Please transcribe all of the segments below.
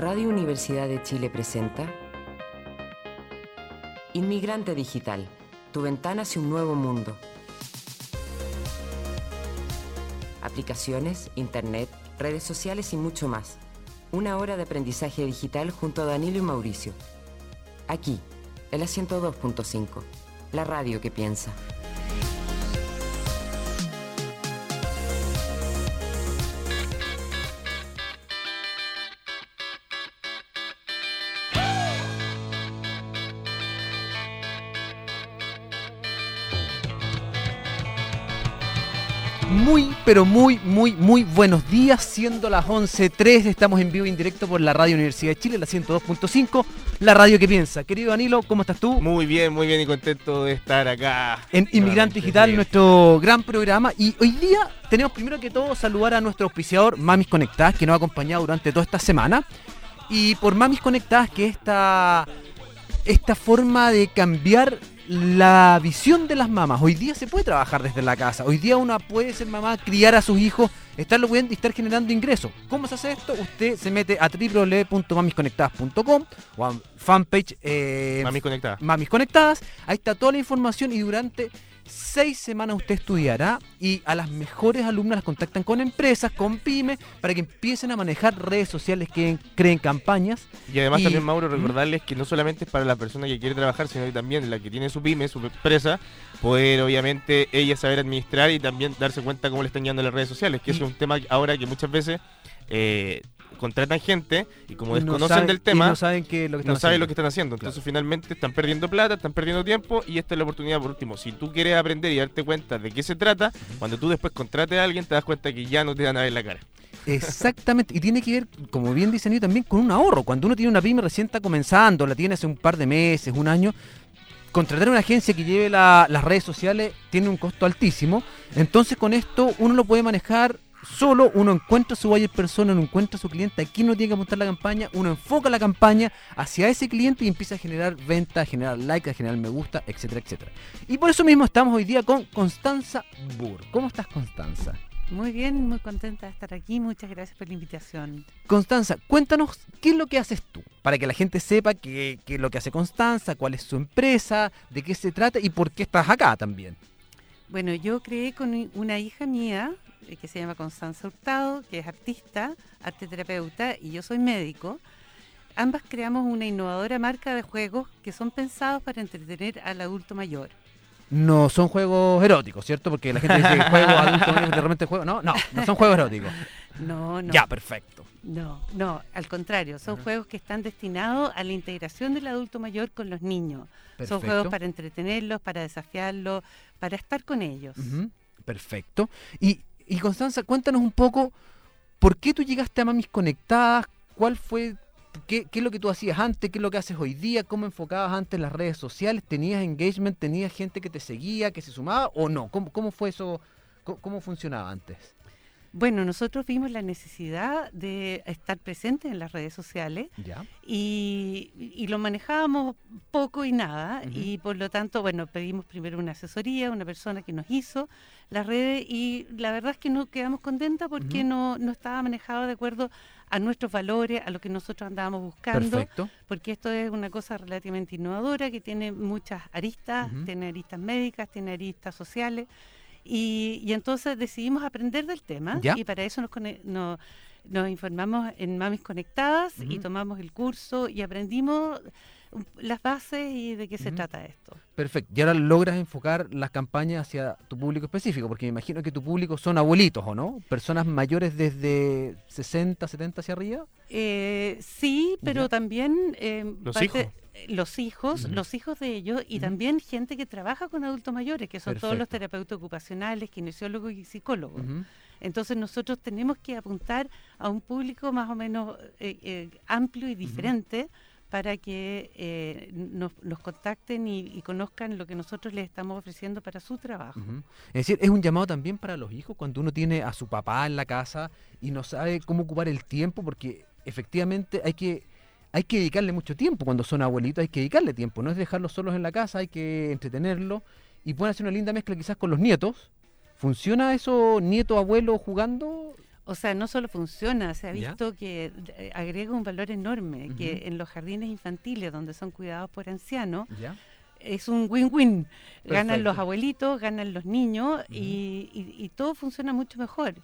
Radio Universidad de Chile presenta Inmigrante Digital, tu ventana hacia un nuevo mundo. Aplicaciones, internet, redes sociales y mucho más. Una hora de aprendizaje digital junto a Danilo y Mauricio. Aquí, en la 102.5, la radio que piensa. Muy buenos días, siendo las 11:03, estamos en vivo y en directo por la Radio Universidad de Chile, la 102.5, la radio que piensa. Querido Danilo, ¿cómo estás tú? Muy bien y contento de estar acá. En Inmigrante Digital, sí, nuestro gran programa. Y hoy día tenemos primero que todo saludar a nuestro auspiciador Mamis Conectadas, que nos ha acompañado durante toda esta semana. Y por Mamis Conectadas, que esta forma de cambiar la visión de las mamás. Hoy día se puede trabajar desde la casa. Hoy día una puede ser mamá, criar a sus hijos, estarlo cuidando y estar generando ingresos. ¿Cómo se hace esto? Usted se mete a www.mamisconectadas.com o a fanpage Mamis Conectadas. Ahí está toda la información y durante 6 semanas usted estudiará y a las mejores alumnas las contactan con empresas, con pymes, para que empiecen a manejar redes sociales, que creen campañas. Y además también, Mauro, recordarles que no solamente es para la persona que quiere trabajar, sino que también la que tiene su pyme, su empresa, poder obviamente ella saber administrar y también darse cuenta cómo le están yendo las redes sociales, que es un tema ahora que muchas veces contratan gente y como desconocen del tema, no saben lo que están haciendo. Entonces finalmente están perdiendo plata, están perdiendo tiempo, y esta es la oportunidad. Por último, si tú quieres aprender y darte cuenta de qué se trata, cuando tú después contrates a alguien te das cuenta que ya no te van a ver la cara. Exactamente, y tiene que ver, como bien dice Nilo, también con un ahorro. Cuando uno tiene una pyme recién está comenzando, la tiene hace un par de meses, un año, contratar una agencia que lleve las redes sociales tiene un costo altísimo. Entonces con esto uno lo puede manejar solo, uno encuentra su buyer persona, uno encuentra su cliente, aquí no tiene que montar la campaña, uno enfoca la campaña hacia ese cliente y empieza a generar ventas, a generar likes, a generar me gusta, etcétera, etcétera. Y por eso mismo estamos hoy día con Constanza Burr. ¿Cómo estás, Constanza? Muy bien, muy contenta de estar aquí, muchas gracias por la invitación. Constanza, cuéntanos qué es lo que haces tú, para que la gente sepa qué es lo que hace Constanza, cuál es su empresa, de qué se trata y por qué estás acá también. Bueno, yo creé con una hija mía, que se llama Constanza Hurtado, que es artista, arteterapeuta, y yo soy médico. Ambas creamos una innovadora marca de juegos que son pensados para entretener al adulto mayor. No son juegos eróticos, ¿cierto? Porque la gente dice que juego adulto mayor, de repente juego. No son juegos eróticos. No. Ya, perfecto. No, al contrario, son juegos que están destinados a la integración del adulto mayor con los niños. Perfecto. Son juegos para entretenerlos, para desafiarlos, para estar con ellos. Perfecto. Y Constanza, cuéntanos un poco, ¿por qué tú llegaste a Mamis Conectadas? ¿Cuál fue, qué es lo que tú hacías antes? ¿Qué es lo que haces hoy día? ¿Cómo enfocabas antes las redes sociales? ¿Tenías engagement? ¿Tenías gente que te seguía, que se sumaba o no? ¿Cómo fue eso? ¿Cómo funcionaba antes? Bueno, nosotros vimos la necesidad de estar presentes en las redes sociales. ¿Ya? Y lo manejábamos poco y nada, y por lo tanto, bueno, pedimos primero una asesoría, una persona que nos hizo las redes, y la verdad es que no quedamos contentas porque no estaba manejado de acuerdo a nuestros valores, a lo que nosotros andábamos buscando. Perfecto. Porque esto es una cosa relativamente innovadora que tiene muchas aristas, tiene aristas médicas, tiene aristas sociales. Y entonces decidimos aprender del tema. ¿Ya? Y para eso nos informamos en Mamis Conectadas y tomamos el curso y aprendimos las bases y de qué se trata esto. Perfecto. Y ahora logras enfocar las campañas hacia tu público específico, porque me imagino que tu público son abuelitos, ¿o no? Personas mayores desde 60, 70 hacia arriba. Sí, pero también los hijos. Los hijos de ellos, y también gente que trabaja con adultos mayores, que son todos los terapeutas ocupacionales, kinesiólogos y psicólogos. Entonces nosotros tenemos que apuntar a un público más o menos amplio y diferente, para que nos contacten y conozcan lo que nosotros les estamos ofreciendo para su trabajo. Es decir, es un llamado también para los hijos, cuando uno tiene a su papá en la casa y no sabe cómo ocupar el tiempo, porque efectivamente hay que dedicarle mucho tiempo. Cuando son abuelitos hay que dedicarle tiempo, no es dejarlos solos en la casa, hay que entretenerlos, y pueden hacer una linda mezcla quizás con los nietos. ¿Funciona eso, nieto, abuelo, jugando? O sea, no solo funciona, se ha visto que agrega un valor enorme, que en los jardines infantiles, donde son cuidados por ancianos, es un win-win. Ganan los abuelitos, ganan los niños y todo funciona mucho mejor.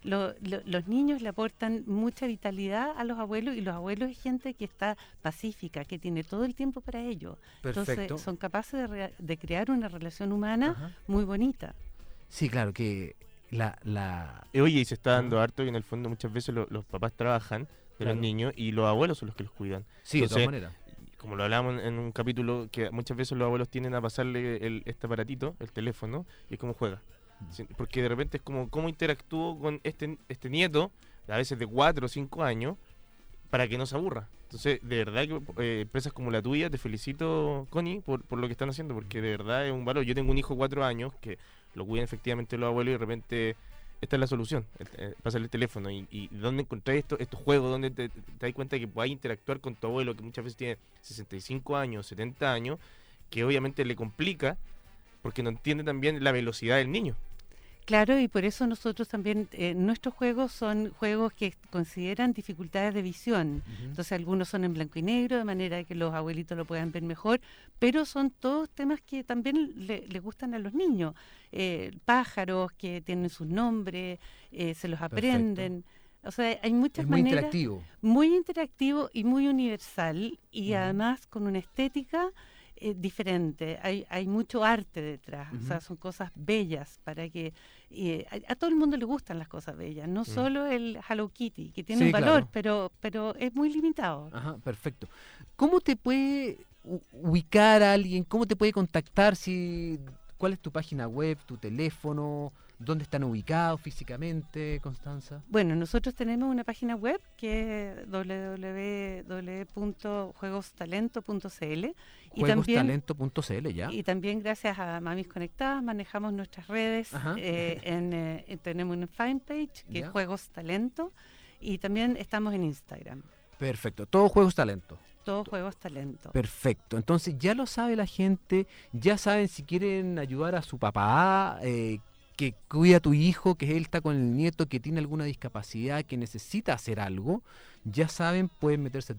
Los niños le aportan mucha vitalidad a los abuelos y los abuelos es gente que está pacífica, que tiene todo el tiempo para ello. Perfecto. Entonces son capaces de crear una relación humana muy bonita. Sí, claro, que Oye, y se está dando harto y en el fondo muchas veces los papás trabajan de los niños y los abuelos son los que los cuidan. Sí, entonces, de todas maneras. Como lo hablábamos en un capítulo, que muchas veces los abuelos tienden a pasarle este aparatito, el teléfono, y es como juega. Porque de repente es como cómo interactúo con este nieto, a veces de 4 o 5 años, para que no se aburra. Entonces, de verdad que empresas como la tuya, te felicito, Connie, por lo que están haciendo, porque de verdad es un valor. Yo tengo un hijo de 4 años que lo cuidan efectivamente los abuelos y de repente esta es la solución, pasarle el teléfono. ¿Y dónde encontrás estos juegos donde te das cuenta que puedas interactuar con tu abuelo, que muchas veces tiene 65 años, 70 años, que obviamente le complica porque no entiende también la velocidad del niño? Claro, y por eso nosotros también, nuestros juegos son juegos que consideran dificultades de visión. Entonces algunos son en blanco y negro, de manera que los abuelitos lo puedan ver mejor, pero son todos temas que también les gustan a los niños. Pájaros que tienen sus nombres, se los aprenden. O sea, hay muchas maneras. Muy interactivo. Muy interactivo y muy universal, y además con una estética diferente, hay mucho arte detrás, o sea, son cosas bellas para que a todo el mundo le gustan las cosas bellas, no solo el Hello Kitty, que tiene un valor, pero es muy limitado. Ajá, perfecto. ¿Cómo te puede ubicar a alguien? ¿Cómo te puede contactar? ¿Cuál es tu página web, tu teléfono? ¿Dónde están ubicados físicamente, Constanza? Bueno, nosotros tenemos una página web que es www.juegostalento.cl Juegostalento.cl, ya. Y también gracias a Mamis Conectadas manejamos nuestras redes. Tenemos una fanpage que es Juegos Talento y también estamos en Instagram. Perfecto, todo Juegos Talento. Todo Juegos Talento. Perfecto, entonces ya lo sabe la gente, ya saben si quieren ayudar a su papá, que cuida a tu hijo, que él está con el nieto, que tiene alguna discapacidad, que necesita hacer algo, ya saben, pueden meterse a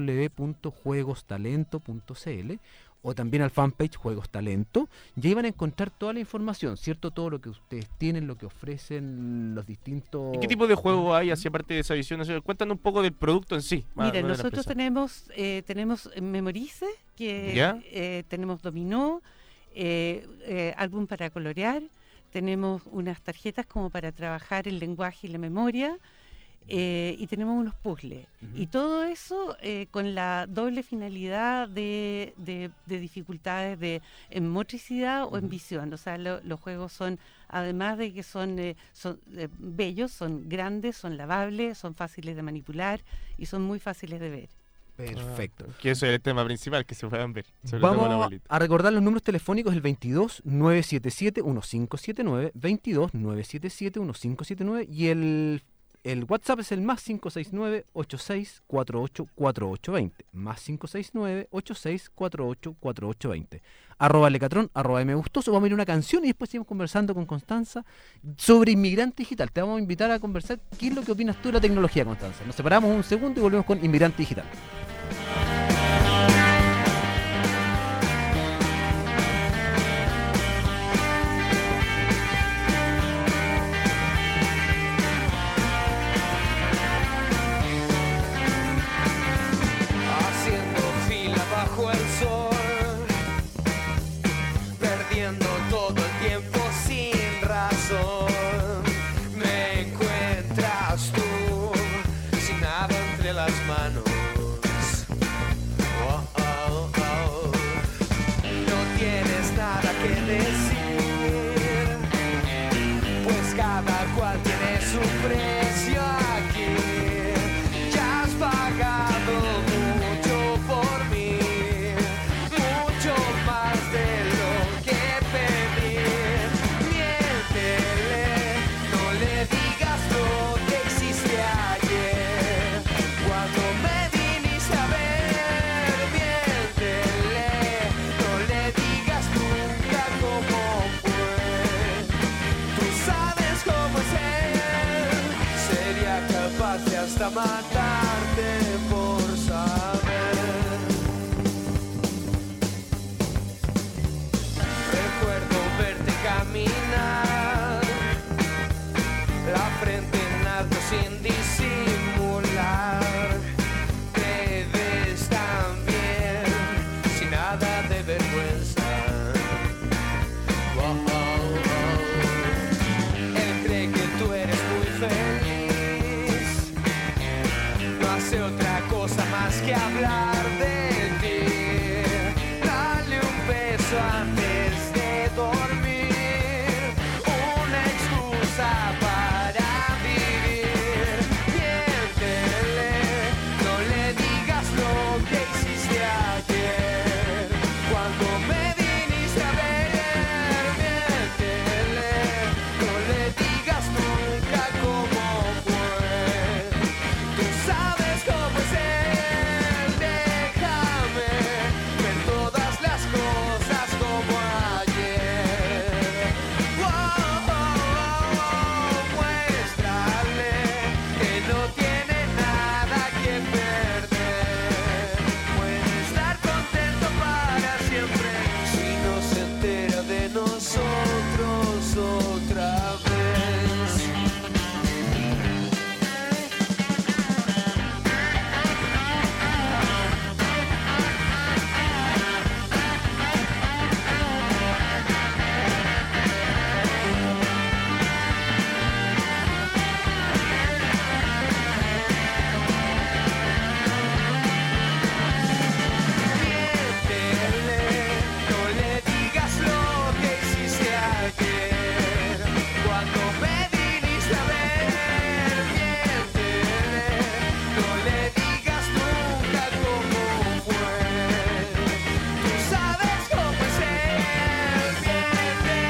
www.juegostalento.cl o también al fanpage Juegos Talento, y ahí van a encontrar toda la información, ¿cierto? Todo lo que ustedes tienen, lo que ofrecen, los distintos... ¿Y qué tipo de juego hay, así aparte de esa visión? Cuéntanos un poco del producto en sí. Mira, nosotros tenemos Memorice, que tenemos dominó, álbum para colorear, tenemos unas tarjetas como para trabajar el lenguaje y la memoria, y tenemos unos puzzles. Y todo eso con la doble finalidad de dificultades en motricidad o en visión. O sea, los juegos son, además de que son bellos, son grandes, son lavables, son fáciles de manipular y son muy fáciles de ver. Perfecto. Que eso es el tema principal, que se puedan ver. Vamos a recordar los números telefónicos: el 22 977 1579, 22 977 1579, y el WhatsApp es el más 569 86 48 4820, más 569 86 48 4820. @Lecatrón, @mgustoso. Vamos a ir a una canción y después seguimos conversando con Constanza sobre Inmigrante Digital. Te vamos a invitar a conversar qué es lo que opinas tú de la tecnología, Constanza. Nos separamos un segundo y volvemos con Inmigrante Digital. Me encuentras tú sin nada entre las manos. hasta matarte por saber. Recuerdo verte caminar, la frente en alto sin disimular. Te ves tan bien, sin nada de vergüenza. Oh, oh, oh. Él cree que tú eres muy feliz, no hace otra cosa más que hablar de ti. Dale un beso antes de dormir, una excusa para vivir. Miéntele, no le digas lo que hiciste ayer, cuando me viniste a ver. Miéntele, no le digas nunca cómo fue. Tú sabes cómo es él, déjame ver todas las cosas como ayer. Oh, oh, oh, oh, muéstrale que no tiene nada que perder. Puede estar contento para siempre si no se entera de nosotros otra vez. Miéntele, no le digas lo que hiciste ayer, cuando me viniste a ver. Miéntele, no le digas nunca cómo fue. Tú sabes cómo es él. Miéntele,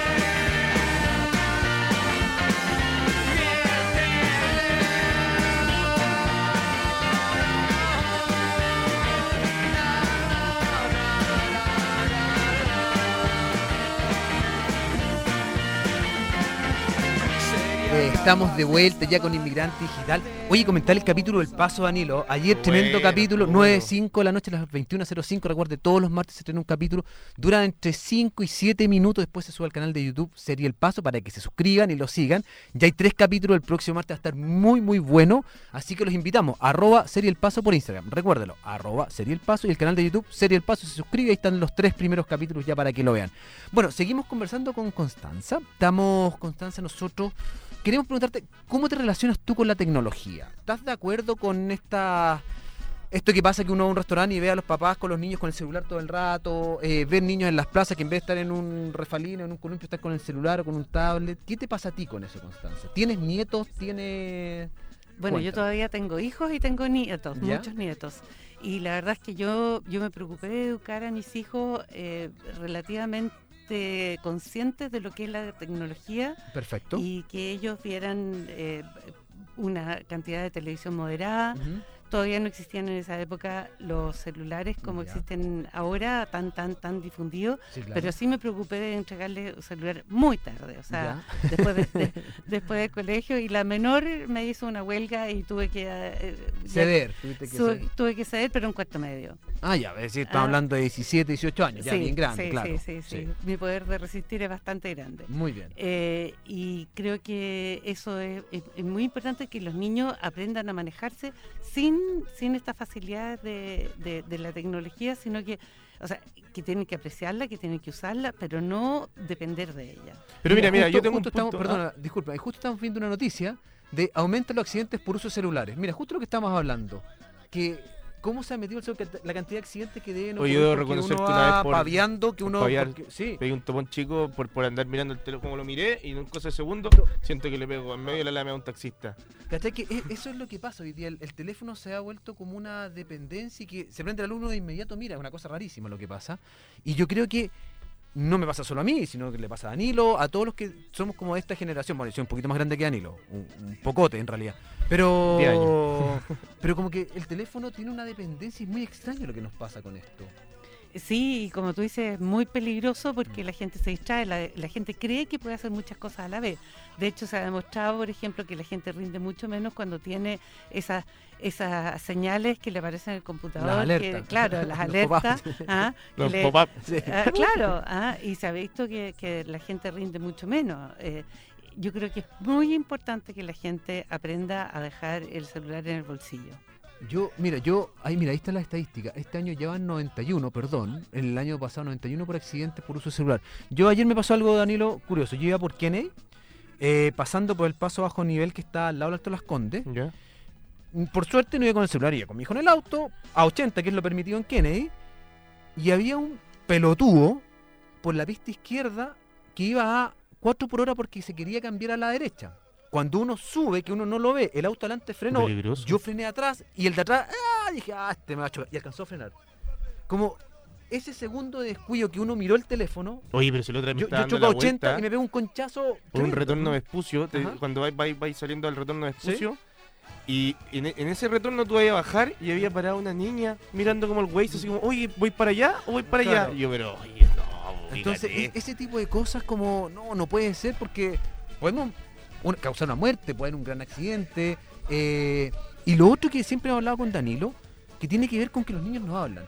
Estamos de vuelta ya con Inmigrante Digital. Oye, comentar el capítulo del Paso, Danilo. Ayer tremendo Bueno, capítulo, bueno. 9:05 de la noche a las 21:05. Recuerde, todos los martes se tiene un capítulo. Dura entre 5 y 7 minutos. Después se sube al canal de YouTube Serie El Paso para que se suscriban y lo sigan. Ya hay 3 capítulos. El próximo martes va a estar muy, muy bueno. Así que los invitamos. @Serie El Paso por Instagram. Recuérdelo. @Serie El Paso y el canal de YouTube Serie El Paso. Se suscribe. Ahí están los 3 primeros capítulos ya para que lo vean. Bueno, seguimos conversando con Constanza. Constanza, nosotros queremos preguntarte, ¿cómo te relacionas tú con la tecnología? ¿Estás de acuerdo con esto que pasa que uno va a un restaurante y ve a los papás con los niños con el celular todo el rato, ver niños en las plazas que en vez de estar en un refalino, en un columpio, están con el celular o con un tablet? ¿Qué te pasa a ti con eso, Constanza? ¿Tienes nietos? Bueno, Cuéntame. yo todavía tengo hijos y tengo nietos, ¿Ya? muchos nietos. Y la verdad es que yo me preocupé de educar a mis hijos relativamente conscientes de lo que es la tecnología Perfecto. y que ellos vieran una cantidad de televisión moderada. Ujú. Todavía no existían en esa época los celulares como Ya. existen ahora, tan difundidos, Sí, claro. pero sí me preocupé de entregarle un celular muy tarde, o sea, Ya. después del colegio, y la menor me hizo una huelga y tuve que Ceder. Tuviste que ceder. tuve que ceder, pero en cuarto medio. Ah, ya, es decir, estamos Ah. hablando de 17, 18 años, ya Sí, bien grande, sí, claro. sí. Mi poder de resistir es bastante grande. Muy bien. Y creo que eso es muy importante, que los niños aprendan a manejarse sin estas facilidades de la tecnología, sino que, o sea, que tienen que apreciarla, que tienen que usarla, pero no depender de ella. Pero mira, justo- yo tengo un justo estamos, punto. perdona, disculpa, justo estamos viendo una noticia de aumento de los accidentes por uso de celulares. Mira, justo lo que estamos hablando, que cómo se ha metido la cantidad de accidentes que deben Oye, ocurrir debo porque reconocer uno que una va vez por- paviando, que por uno... paviar, porque- sí, Pegué un topón chico por andar mirando el teléfono, como lo miré, y en un cosa de segundo siento que le pego en medio de la lame a un taxista. ¿cachai? Que eso es lo que pasa hoy día. El teléfono se ha vuelto como una dependencia y que se prende el alumno de inmediato. Mira, es una cosa rarísima lo que pasa. Y yo creo que no me pasa solo a mí, sino que le pasa a Danilo, a todos los que somos como de esta generación. Bueno, yo soy un poquito más grande que Danilo, un pocote en realidad. 10 Pero años. pero como que el teléfono tiene una dependencia y es muy extraño lo que nos pasa con esto. Sí, y como tú dices, es muy peligroso porque la gente se distrae, la gente cree que puede hacer muchas cosas a la vez. De hecho, se ha demostrado, por ejemplo, que la gente rinde mucho menos cuando tiene esas señales que le aparecen en el computador. Las alertas. Claro, las alertas. Los pop-up. Claro, y se ha visto que la gente rinde mucho menos. Yo creo que es muy importante que la gente aprenda a dejar el celular en el bolsillo. Ahí está la estadística. Este año llevan 91, el año pasado 91 por accidentes por uso de celular. Ayer me pasó algo, Danilo, curioso. Yo iba por Kennedy, pasando por el paso bajo nivel que está al lado del Alto Las Condes. ¿Ya? Por suerte no iba con el celular, iba con mi hijo en el auto, a 80, que es lo permitido en Kennedy, y había un pelotudo por la pista izquierda que iba a 4 por hora porque se quería cambiar a la derecha. Cuando uno sube, que uno no lo ve, el auto adelante frenó, Peligroso. yo frené atrás y el de atrás, dije, este me va a chocar, y alcanzó a frenar. Como ese segundo de descuido que uno miró el teléfono, Oye, pero si la otra vez me yo está dando choco a la 80 vuelta y me pego un conchazo. por un tremendo. retorno de Vespucio, Ajá. cuando vais saliendo al retorno de Vespucio, y en ese retorno tú vas a bajar y había parado una niña mirando como el güey, así como, oye, ¿voy para allá o voy para Claro. allá? Y yo, pero, oye, no, Entonces, fíjate. ese tipo de cosas como, no puede ser porque podemos causar una muerte, puede haber un gran accidente. Y lo otro que siempre hemos hablado con Danilo, que tiene que ver con que los niños no hablan.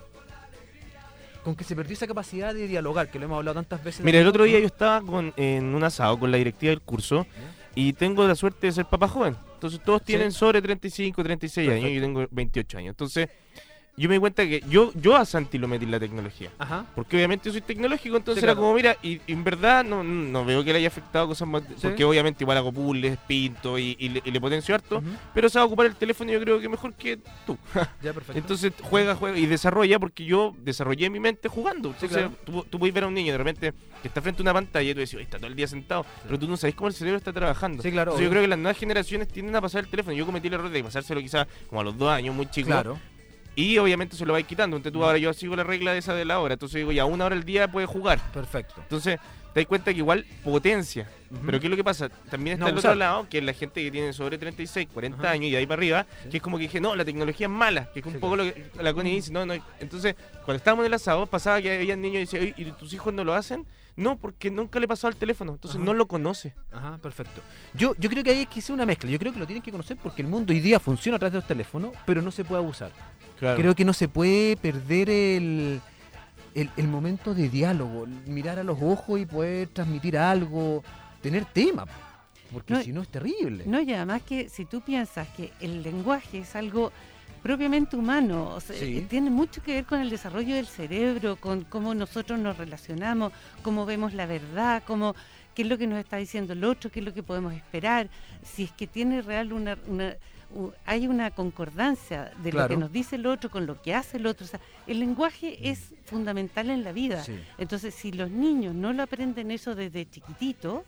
Con que se perdió esa capacidad de dialogar, que lo hemos hablado tantas veces. Mira, el otro día ¿no? yo estaba en un asado con la directiva del curso y tengo la suerte de ser papá joven. Entonces todos tienen sobre 35, 36 años, Perfecto. yo tengo 28 años. Entonces yo me di cuenta que yo a Santi lo metí en la tecnología. Ajá. Porque obviamente yo soy tecnológico, entonces Sí, era claro. como, mira, y en verdad no veo que le haya afectado cosas más, Sí. porque obviamente igual hago puzzles, pinto y le potencio harto, Ujú. pero se va a ocupar el teléfono yo creo que mejor que tú. Ya, perfecto. Entonces juega y desarrolla, porque yo desarrollé mi mente jugando. Entonces claro. tú puedes ver a un niño de repente que está frente a una pantalla y tú decís, "Oye, está todo el día sentado", pero tú no sabes cómo el cerebro está trabajando. Sí, claro, Entonces yo obvio. creo que las nuevas generaciones tienden a pasar el teléfono. Yo cometí el error de pasárselo quizás como a los 2 años, muy chico. Claro. Y obviamente se lo vais quitando. Entonces tú ahora yo sigo la regla de esa de la hora. Entonces digo, ya 1 hora al día puede jugar. Perfecto. Entonces te das cuenta que igual potencia. Ujú. Pero ¿qué es lo que pasa? También está No el abusar. otro lado, que es la gente que tiene sobre 36, 40 Ajá. años y de ahí para arriba, Sí. que es como que dije, no, la tecnología es mala. Que es un Sí, poco lo que la Connie dice, no. Entonces, cuando estábamos en el asado, pasaba que había niños y decían, oye, ¿y tus hijos no lo hacen? No, porque nunca le pasó al teléfono. Entonces Ajá. no lo conoce. Ajá, perfecto. Yo creo que hay que hacer una mezcla. Yo creo que lo tienen que conocer porque el mundo hoy día funciona a través de los teléfonos, pero no se puede abusar. Creo que no se puede perder el momento de diálogo, mirar a los ojos y poder transmitir algo, tener tema, porque No, si no es terrible. No, y además que si tú piensas que el lenguaje es algo propiamente humano, o sea, Sí. tiene mucho que ver con el desarrollo del cerebro, con cómo nosotros nos relacionamos, cómo vemos la verdad, qué es lo que nos está diciendo el otro, qué es lo que podemos esperar, si es que tiene hay una concordancia de lo Claro. que nos dice el otro con lo que hace el otro. O sea, el lenguaje es fundamental en la vida. Sí. Entonces, si los niños no lo aprenden eso desde chiquitito,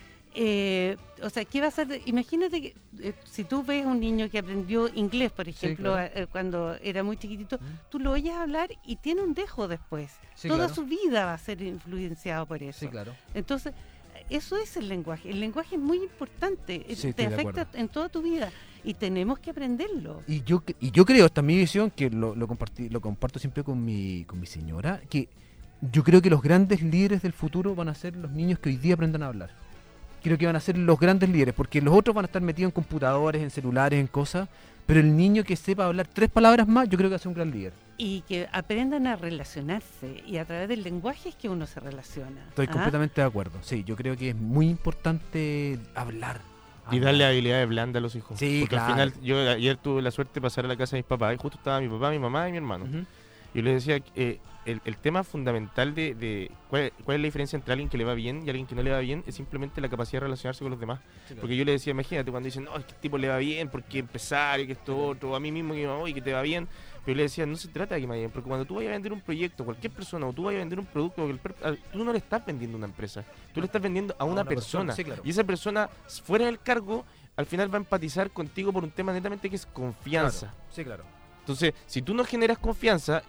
o sea, ¿qué va a hacer? Imagínate que si tú ves a un niño que aprendió inglés, por ejemplo, claro. Cuando era muy chiquitito, tú lo oyes hablar y tiene un dejo después. Sí, Toda claro. su vida va a ser influenciado por eso. Sí, claro. Entonces, eso es el lenguaje. El lenguaje es muy importante, Sí, te estoy de afecta acuerdo. en toda tu vida y tenemos que aprenderlo. Y yo creo, esta es mi visión, que lo comparto siempre con mi señora, que yo creo que los grandes líderes del futuro van a ser los niños que hoy día aprendan a hablar. Creo que van a ser los grandes líderes, porque los otros van a estar metidos en computadores, en celulares, en cosas, pero el niño que sepa hablar 3 palabras más, yo creo que va a ser un gran líder. Y que aprendan a relacionarse, y a través del lenguaje es que uno se relaciona. Estoy ¿Ah? completamente de acuerdo. Sí, yo creo que es muy importante hablar. Y darle habilidades blandas a los hijos. Sí, porque claro. al final, yo ayer tuve la suerte de pasar a la casa de mis papás y justo estaba mi papá, mi mamá y mi hermano. Ujú. Yo les decía que el tema fundamental de cuál es la diferencia entre alguien que le va bien y alguien que no le va bien es simplemente la capacidad de relacionarse con los demás. Porque yo le decía, imagínate cuando dicen, no, es que este tipo le va bien porque empresario, que esto otro, a mí mismo que oye, que te va bien. Pero yo le decía, no se trata de que me vaya bien, porque cuando tú vayas a vender un proyecto, cualquier persona, o tú vayas a vender un producto, tú no le estás vendiendo a una empresa, tú le estás vendiendo a una persona. Sí, claro. Y esa persona, fuera del cargo, al final va a empatizar contigo por un tema netamente que es confianza. Claro. Sí, claro. Entonces, si tú no generas confianza,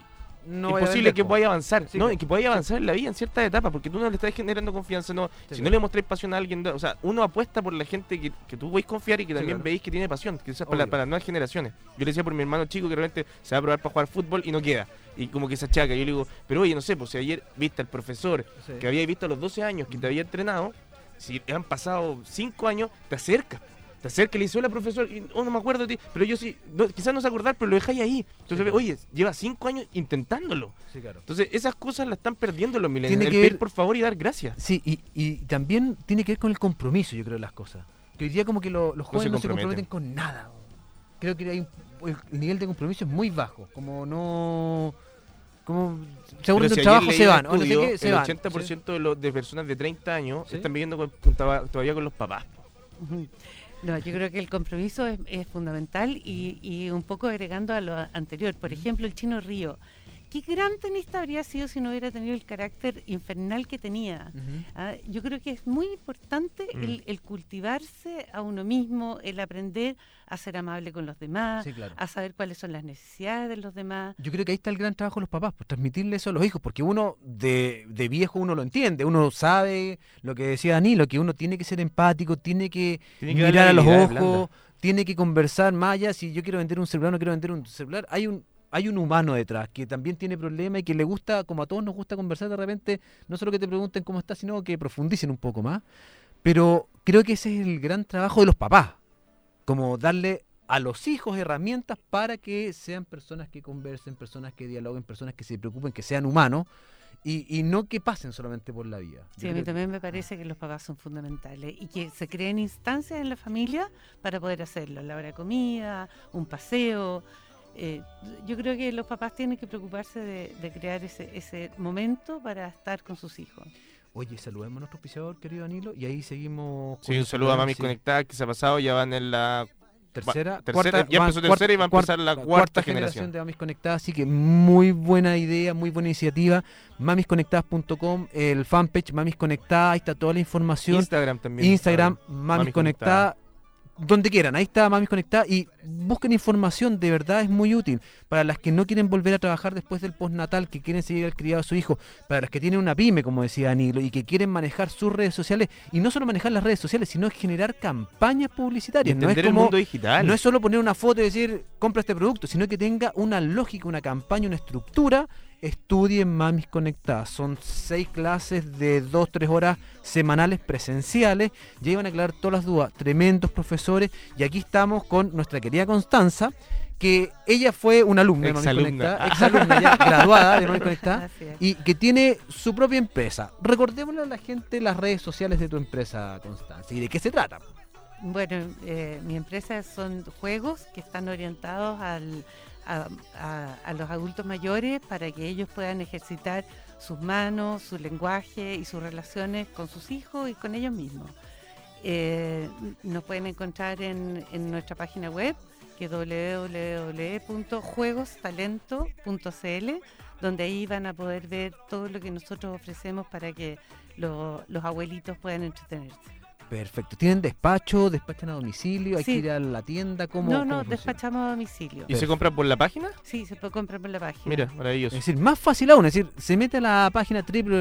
no es vaya a posible vender, que po. podáis avanzar, Sí, ¿no? claro. Y que podáis avanzar en la vida en ciertas etapas, porque tú no le estás generando confianza, no. Sí, Si no claro. le mostráis pasión a alguien, o sea, uno apuesta por la gente que tú podéis confiar y que Sí, también claro. veis que tiene pasión, que eso es Obvio. para las nuevas generaciones. Yo le decía por mi hermano chico que realmente se va a probar para jugar fútbol y no queda, y como que se achaca. Yo le digo, pero oye, no sé, pues si ayer viste al profesor Sí. que había visto a los 12 años, que te había entrenado, si han pasado 5 años, te acercas. Te acerca y le dice, hola profesor, y, no me acuerdo de ti, pero yo sí, quizás no se acordar, pero lo dejáis ahí. Entonces, Sí, oye, lleva 5 años intentándolo. Sí, claro. Entonces, esas cosas las están perdiendo los millennials. Tiene El que pedir ver- por favor y dar gracias. Sí, y también tiene que ver con el compromiso, yo creo, las cosas. Que hoy día como que los jóvenes no se comprometen con nada. Creo que el nivel de compromiso es muy bajo. Como no... Como se aburren Pero del si ayer trabajo, leí se un van. O no sé estudio, qué, se el van. 80% de personas de 30 años ¿Sí? están viviendo todavía con los papás. Ujú. No, yo creo que el compromiso es fundamental y un poco agregando a lo anterior. Por ejemplo, el Chino Río. ¿Qué gran tenista habría sido si no hubiera tenido el carácter infernal que tenía? Ujú. Yo creo que es muy importante el cultivarse a uno mismo, el aprender a ser amable con los demás, Sí, claro. a saber cuáles son las necesidades de los demás. Yo creo que ahí está el gran trabajo de los papás, pues transmitirle eso a los hijos, porque uno de viejo uno lo entiende, uno sabe lo que decía Danilo, que uno tiene que ser empático, tiene que Tiene que darle mirar a los habilidades ojos, blandas. tiene que conversar más allá, si yo quiero vender un celular, no quiero vender un celular, hay un humano detrás que también tiene problemas y que le gusta, como a todos nos gusta conversar de repente, no solo que te pregunten cómo estás, sino que profundicen un poco más. Pero creo que ese es el gran trabajo de los papás, como darle a los hijos herramientas para que sean personas que conversen, personas que dialoguen, personas que se preocupen, que sean humanos y no que pasen solamente por la vida. Sí, Yo a mí creo también me parece que los papás son fundamentales y que se creen instancias en la familia para poder hacerlo, la hora de comida, un paseo. Yo creo que los papás tienen que preocuparse de crear ese momento para estar con sus hijos. Oye, saludemos a nuestro auspiciador, querido Danilo, y ahí seguimos. Sí, un saludo a Mamis sí. Conectadas que se ha pasado, ya van en la Tercera, ya empezó tercera y va a empezar la cuarta generación. de Mamis Conectadas, así que muy buena idea, muy buena iniciativa. Mamisconectadas.com, el fanpage Mamis Conectadas, ahí está toda la información. Instagram también. Instagram, Ah, Mamis Conectadas, donde quieran, ahí está Mamis Conectadas y busquen información, de verdad es muy útil para las que no quieren volver a trabajar después del postnatal, que quieren seguir al criado de su hijo, para las que tienen una pyme, como decía Danilo, y que quieren manejar sus redes sociales, y no solo manejar las redes sociales, sino generar campañas publicitarias. No es Entender el como mundo digital. no es solo poner una foto y decir, compra este producto, sino que tenga una lógica, una campaña, una estructura. Estudien Mamis Conectadas. Son 6 clases de 2-3 horas semanales presenciales. Ya iban a aclarar todas las dudas. Tremendos profesores. Y aquí estamos con nuestra querida Constanza, que ella fue una alumna de Mamis Exalumna. Conectadas, exalumna ya graduada de Mamis Conectadas, Así es. y que tiene su propia empresa. Recordémosle a la gente las redes sociales de tu empresa, Constanza, y de qué se trata. Bueno, mi empresa son juegos que están orientados a los adultos mayores para que ellos puedan ejercitar sus manos, su lenguaje y sus relaciones con sus hijos y con ellos mismos. Nos pueden encontrar en nuestra página web, que es www.juegostalento.cl, donde ahí van a poder ver todo lo que nosotros ofrecemos para que los abuelitos puedan entretenerse. Perfecto. ¿Tienen despacho? ¿Despachan a domicilio? ¿Hay Sí. que ir a la tienda? ¿Cómo, No, cómo funciona? despachamos a domicilio. ¿Y se compra por la página? Sí, se puede comprar por la página. Mira, maravilloso. Es decir, más fácil aún. Es decir, se mete a la página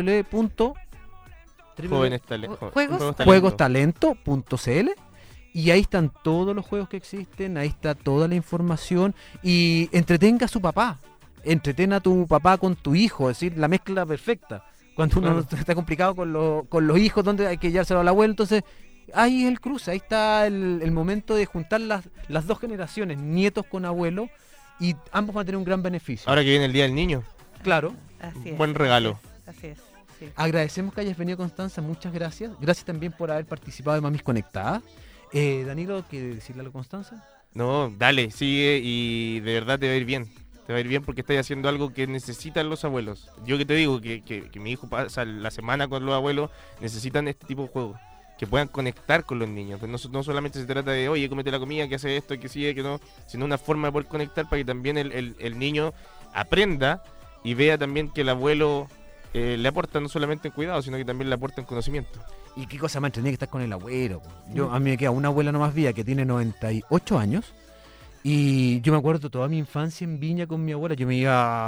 juegostalento.cl y ahí están todos los juegos que existen, ahí está toda la información y entretenga a su papá. Entretenga a tu papá con tu hijo, es decir, la mezcla perfecta. Cuando uno está complicado con los hijos, donde hay que llevárselo al abuelo, entonces ahí es el cruce, ahí está el momento de juntar las dos generaciones, nietos con abuelo, y ambos van a tener un gran beneficio. Ahora que viene el Día del Niño. Claro. Así es, Buen regalo. Así es. Sí. Agradecemos que hayas venido, Constanza, muchas gracias. Gracias también por haber participado de Mamis Conectadas. Danilo, ¿quieres decirle algo a Constanza? No, dale, sigue y de verdad te va a ir bien. Te va a ir bien porque estás haciendo algo que necesitan los abuelos. Yo que te digo que mi hijo pasa la semana con los abuelos, necesitan este tipo de juegos. Que puedan conectar con los niños. No solamente se trata de, oye, cómete la comida, que hace esto, que sigue, que no, sino una forma de poder conectar para que también el niño aprenda y vea también que el abuelo le aporta no solamente en cuidado, sino que también le aporta en conocimiento. Y qué cosa más entretenida que estar con el abuelo. A mí me queda una abuela nomás viva que tiene 98 años. Y yo me acuerdo toda mi infancia en Viña con mi abuela. Yo me iba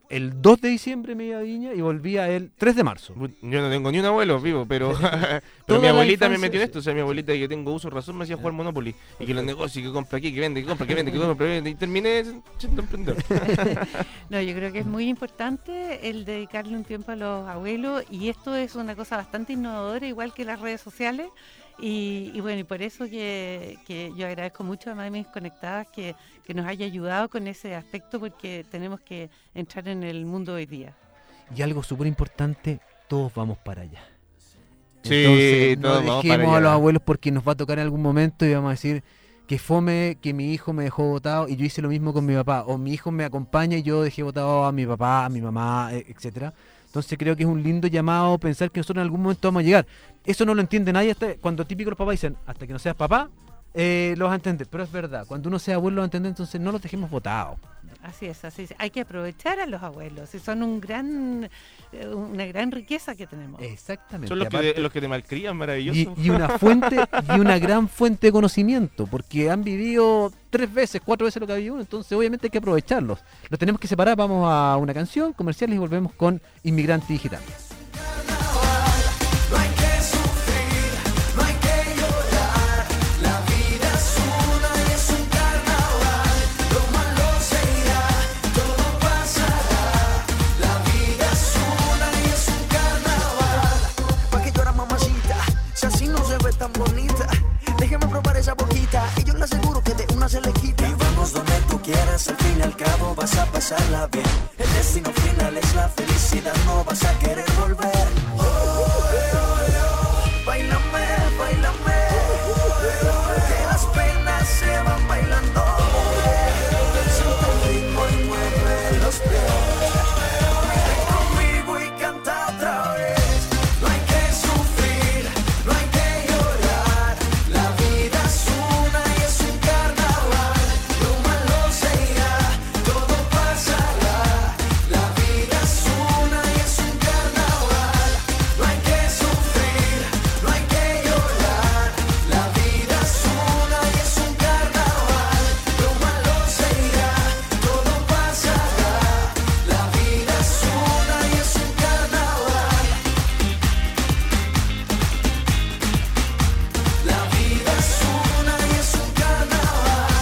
el 2 de diciembre me iba a Viña y volvía el 3 de marzo. Yo no tengo ni un abuelo vivo, pero, pero Toda mi la abuelita me infancia, metió en sí. esto. O sea, mi abuelita, que tengo uso razón, me hacía jugar Monopoly. Y que los negocios, que compra aquí, que vende, que compra, que vende, que compra, que vende. Y terminé siendo emprendedor. No, yo creo que es muy importante el dedicarle un tiempo a los abuelos, y esto es una cosa bastante innovadora, igual que las redes sociales. Y bueno, y por eso que yo agradezco mucho a Mamis Conectadas que nos haya ayudado con ese aspecto, porque tenemos que entrar en el mundo hoy día. Y algo súper importante, todos vamos para allá. Sí, Entonces, todos no vamos dejemos para a los allá. abuelos, porque nos va a tocar en algún momento y vamos a decir que fome que mi hijo me dejó botado y yo hice lo mismo con mi papá, o mi hijo me acompaña y yo dejé botado a mi papá, a mi mamá, etcétera. Entonces creo que es un lindo llamado pensar que nosotros en algún momento vamos a llegar. Eso no lo entiende nadie hasta cuando típico los papás dicen, hasta que no seas papá, lo vas a entender. Pero es verdad, cuando uno sea abuelo lo va a entender, entonces no los dejemos botados. Así es, así es. Hay que aprovechar a los abuelos, y son una gran riqueza que tenemos. Exactamente. Son los Aparte- que, los que te malcrían, maravilloso. y una gran fuente de conocimiento, porque han vivido 3 veces, 4 veces lo que ha vivido uno, entonces obviamente hay que aprovecharlos. Los tenemos que separar, vamos a una canción, comerciales, y volvemos con Inmigrante Digital. No hay que sufrir, no hay que llorar. La vida es una y es un carnaval. Lo malo se irá, todo pasará. La vida es una y es un carnaval. ¿Pa' qué llora, mamacita? Si así no se ve tan bonita. Déjeme probar esa boquita y yo le aseguro que de una se le quita. Y vamos donde tú quieras, al fin y al cabo vas a pasarla bien. El destino final es la felicidad, no vas a querer volver. Báilame, báilame, que las penas se van bailando. Siente el ritmo y mueve los pies. Ven conmigo y canta otra vez. No hay que sufrir, no hay que llorar. La vida es una y es un carnaval. Lo malo se irá, todo pasará. La vida es una y es un carnaval. No hay que sufrir, no hay que llorar. La vida es una y es un carnaval. Lo malo se irá, todo pasará. La vida es una y es un carnaval. La vida es una y es un carnaval.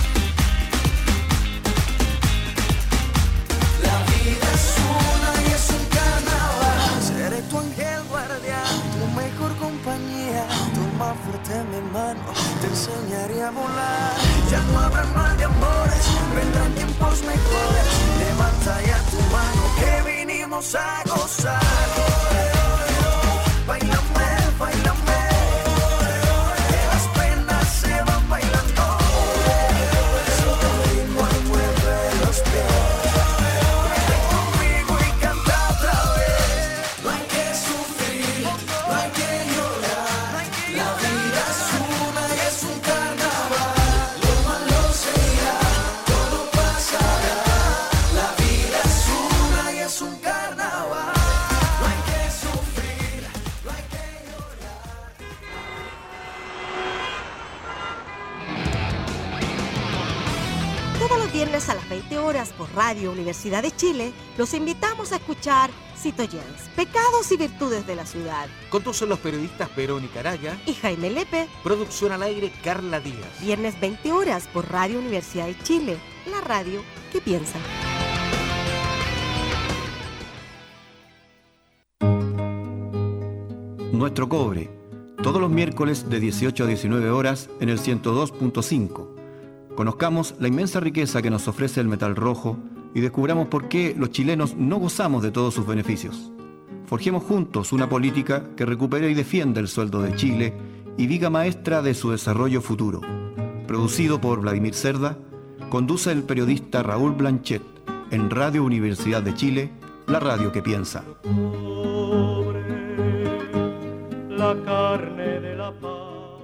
La vida es una y es un carnaval. Seré tu ángel guardián, tu mejor compañía. Toma fuerte mi mano, te enseñaré a volar. Ya no habrá mal de amores, vendrán tiempos mejores. Levanta ya tu mano, que vinimos a gozar. Báilame, báilame, que las penas se van bailando. Siente el ritmo y mueve los pies. Ven conmigo y canta otra vez. No hay que sufrir, no hay que llorar. La vida es una y es un carnaval. Lo malo se irá, todo pasará. La vida es una y es un carnaval. No hay que sufrir, no hay que llorar. Todos los viernes a las 20 horas por Radio Universidad de Chile, los invitamos a escuchar Citoyens, Pecados y Virtudes de la Ciudad, Conducen los periodistas Verónica Araya, y Jaime Lepe, producción al aire Carla Díaz. viernes 20 horas por Radio Universidad de Chile, la radio que piensa. Nuestro cobre, todos los miércoles de 18 a 19 horas en el 102.5. Conozcamos la inmensa riqueza que nos ofrece el metal rojo y descubramos por qué los chilenos no gozamos de todos sus beneficios. Forjemos juntos una política que recupere y defienda el sueldo de Chile y viga maestra de su desarrollo futuro. Producido por Vladimir Cerda, conduce el periodista Raúl Blanchet en Radio Universidad de Chile, la radio que piensa. La carne de la pampa.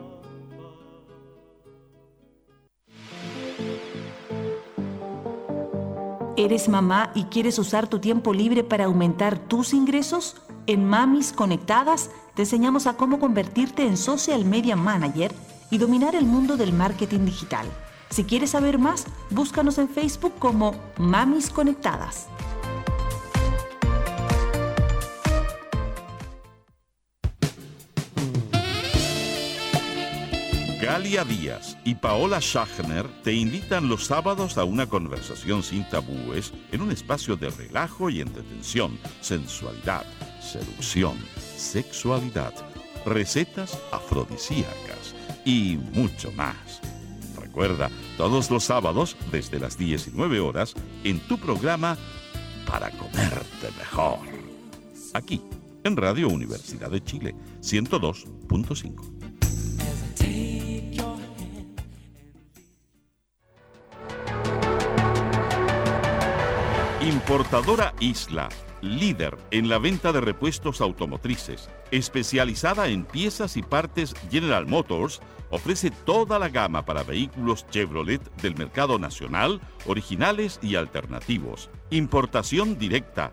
¿Eres mamá y quieres usar tu tiempo libre para aumentar tus ingresos? En Mamis Conectadas te enseñamos a cómo convertirte en Social Media Manager y dominar el mundo del marketing digital. Si quieres saber más, búscanos en Facebook como Mamis Conectadas. Galia Díaz y Paola Schachner te invitan los sábados a una conversación sin tabúes en un espacio de relajo y entretención, sensualidad, seducción, sexualidad, recetas afrodisíacas y mucho más. Recuerda, todos los sábados desde las 19 horas en tu programa Para Comerte Mejor. Aquí, en Radio Universidad de Chile, 102.5. Importadora Isla, líder en la venta de repuestos automotrices, especializada en piezas y partes General Motors, ofrece toda la gama para vehículos Chevrolet del mercado nacional, originales y alternativos. Importación directa.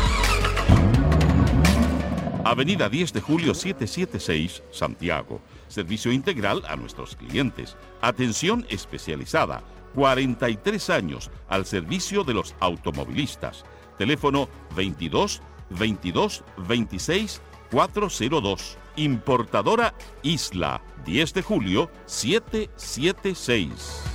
Avenida 10 de Julio 776, Santiago. Servicio integral a nuestros clientes. Atención especializada. 43 años al servicio de los automovilistas. Teléfono 22 22 26 402. Importadora Isla, 10 de julio 776.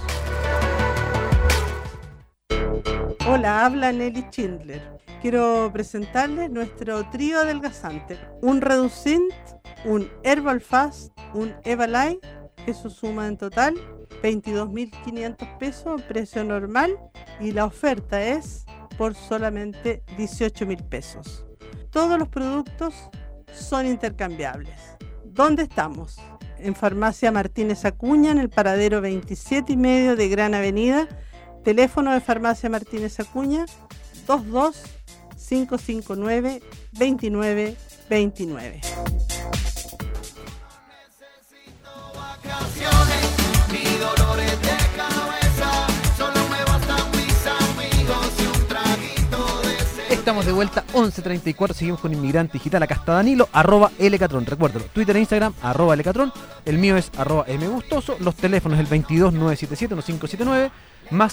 Hola, habla Nelly Schindler. Quiero presentarles nuestro trío adelgazante. Un Reducint, un Herbal Fast, un Evalite, que eso suma en total 22.500 pesos, precio normal, y la oferta es por solamente 18.000 pesos. Todos los productos son intercambiables. ¿Dónde estamos? En Farmacia Martínez Acuña, en el paradero 27,5 de Gran Avenida. Teléfono de Farmacia Martínez Acuña 22-559-2929. Estamos de vuelta, 11:34, seguimos con Inmigrante Digital. Acá está Danilo, @Lcatron, recuérdalo, Twitter e Instagram, @Lcatron, el mío es @mgustoso, los teléfonos el 22-977-1579, más